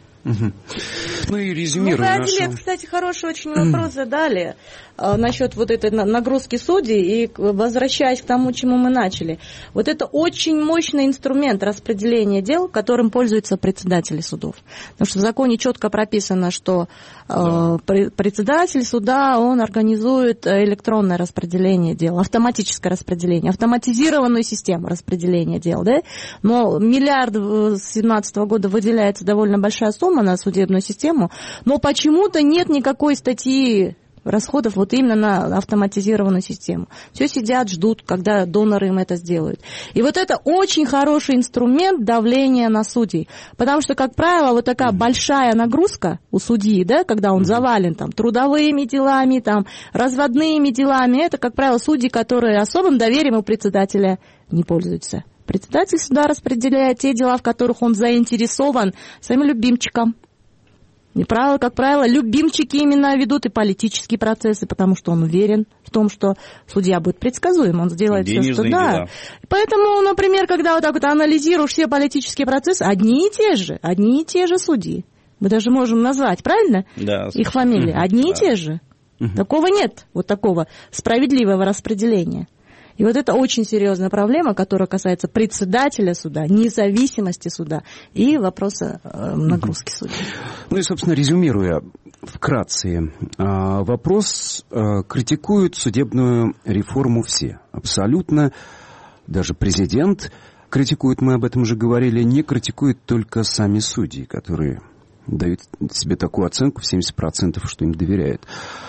Ну и резюмируя
вы, Адилет, кстати, хороший очень вопрос задали насчет вот этой нагрузки судей, и возвращаясь к тому, чему мы начали. Вот это очень мощный инструмент распределения дел, которым пользуются председатели судов. Потому что в законе четко прописано, что председатель суда, он организует электронное распределение дел, автоматическое распределение, автоматизированную систему распределения дел. Да? Но миллиард с 2017 года выделяется довольно большая сумма на судебную систему, но почему-то нет никакой статьи расходов вот именно на автоматизированную систему. Все сидят, ждут, когда доноры им это сделают. И вот это очень хороший инструмент давления на судей. Потому что, как правило, вот такая большая нагрузка у судьи, да, когда он завален там, трудовыми делами, там, разводными делами, это, как правило, судьи, которые особым доверием у председателя не пользуются. Председатель суда распределяет те дела, в которых он заинтересован, своим любимчикам. И, как правило, любимчики именно ведут и политические процессы, потому что он уверен в том, что судья будет предсказуем, он сделает все, что да. Поэтому, например, когда вот так вот анализируешь все политические процессы, одни и те же судьи. Мы даже можем назвать, правильно?
Да.
Их фамилии. Одни и те же. Такого нет, вот такого справедливого распределения. И вот это очень серьезная проблема, которая касается председателя суда, независимости суда и вопроса нагрузки судей.
Ну и, собственно, резюмируя вкратце, вопрос: критикуют судебную реформу все, абсолютно, даже президент критикует, мы об этом уже говорили, не критикуют только сами судьи, которые дают себе такую оценку в 70%, что им доверяют.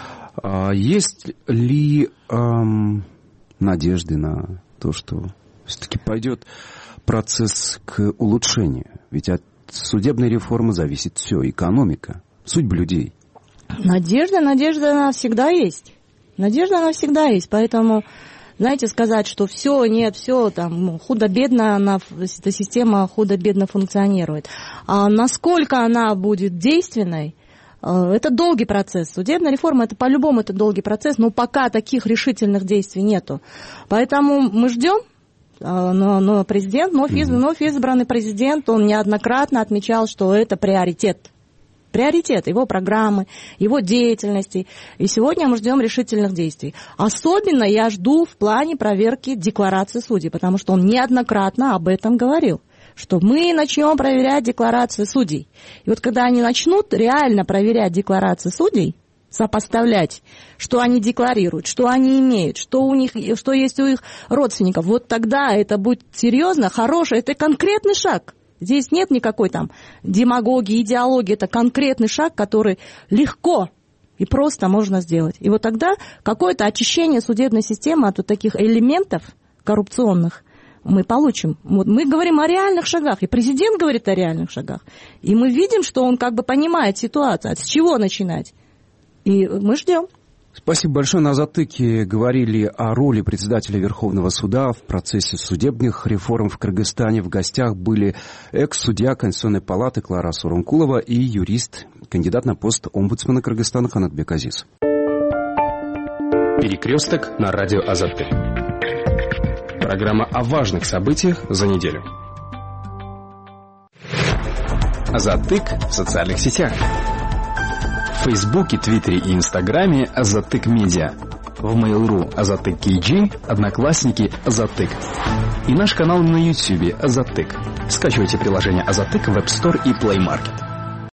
Есть ли надежды на то, что все-таки пойдет процесс к улучшению? Ведь от судебной реформы зависит все, экономика, судьбы людей.
Надежда она всегда есть. Надежда она всегда есть, поэтому, знаете, сказать, что все, нет, все, там, худо-бедно, эта система худо-бедно функционирует. А насколько она будет действенной, это долгий процесс. Судебная реформа, это по-любому это долгий процесс, но пока таких решительных действий нету. Поэтому мы ждем но президент, вновь избранный президент, он неоднократно отмечал, что это приоритет его программы, его деятельности. И сегодня мы ждем решительных действий. Особенно я жду в плане проверки декларации судей, потому что он неоднократно об этом говорил, что мы начнем проверять декларации судей. И вот когда они начнут реально проверять декларации судей, сопоставлять, что они декларируют, что они имеют, что есть у их родственников, вот тогда это будет серьезно, хорошее, это конкретный шаг. Здесь нет никакой там демагогии, идеологии, это конкретный шаг, который легко и просто можно сделать. И вот тогда какое-то очищение судебной системы от вот таких элементов коррупционных мы получим. Вот мы говорим о реальных шагах, и президент говорит о реальных шагах. И мы видим, что он как бы понимает ситуацию, с чего начинать. И мы ждем.
Спасибо большое. На «Затыке» говорили о роли председателя Верховного суда в процессе судебных реформ в Кыргызстане. В гостях были экс-судья Конституционной палаты Клара Сурункулова и юрист, кандидат на пост омбудсмена Кыргызстана Канатбек Азиз.
Перекресток на радио «Азатык». Программа о важных событиях за неделю. «Азатык» в социальных сетях. В Фейсбуке, Твиттере и Инстаграме «Азатык Медиа». В Mail.ru «Азатык KG», Одноклассники «Азатык». И наш канал на Ютьюбе «Азатык». Скачивайте приложение «Азатык» в App Store и Play Market.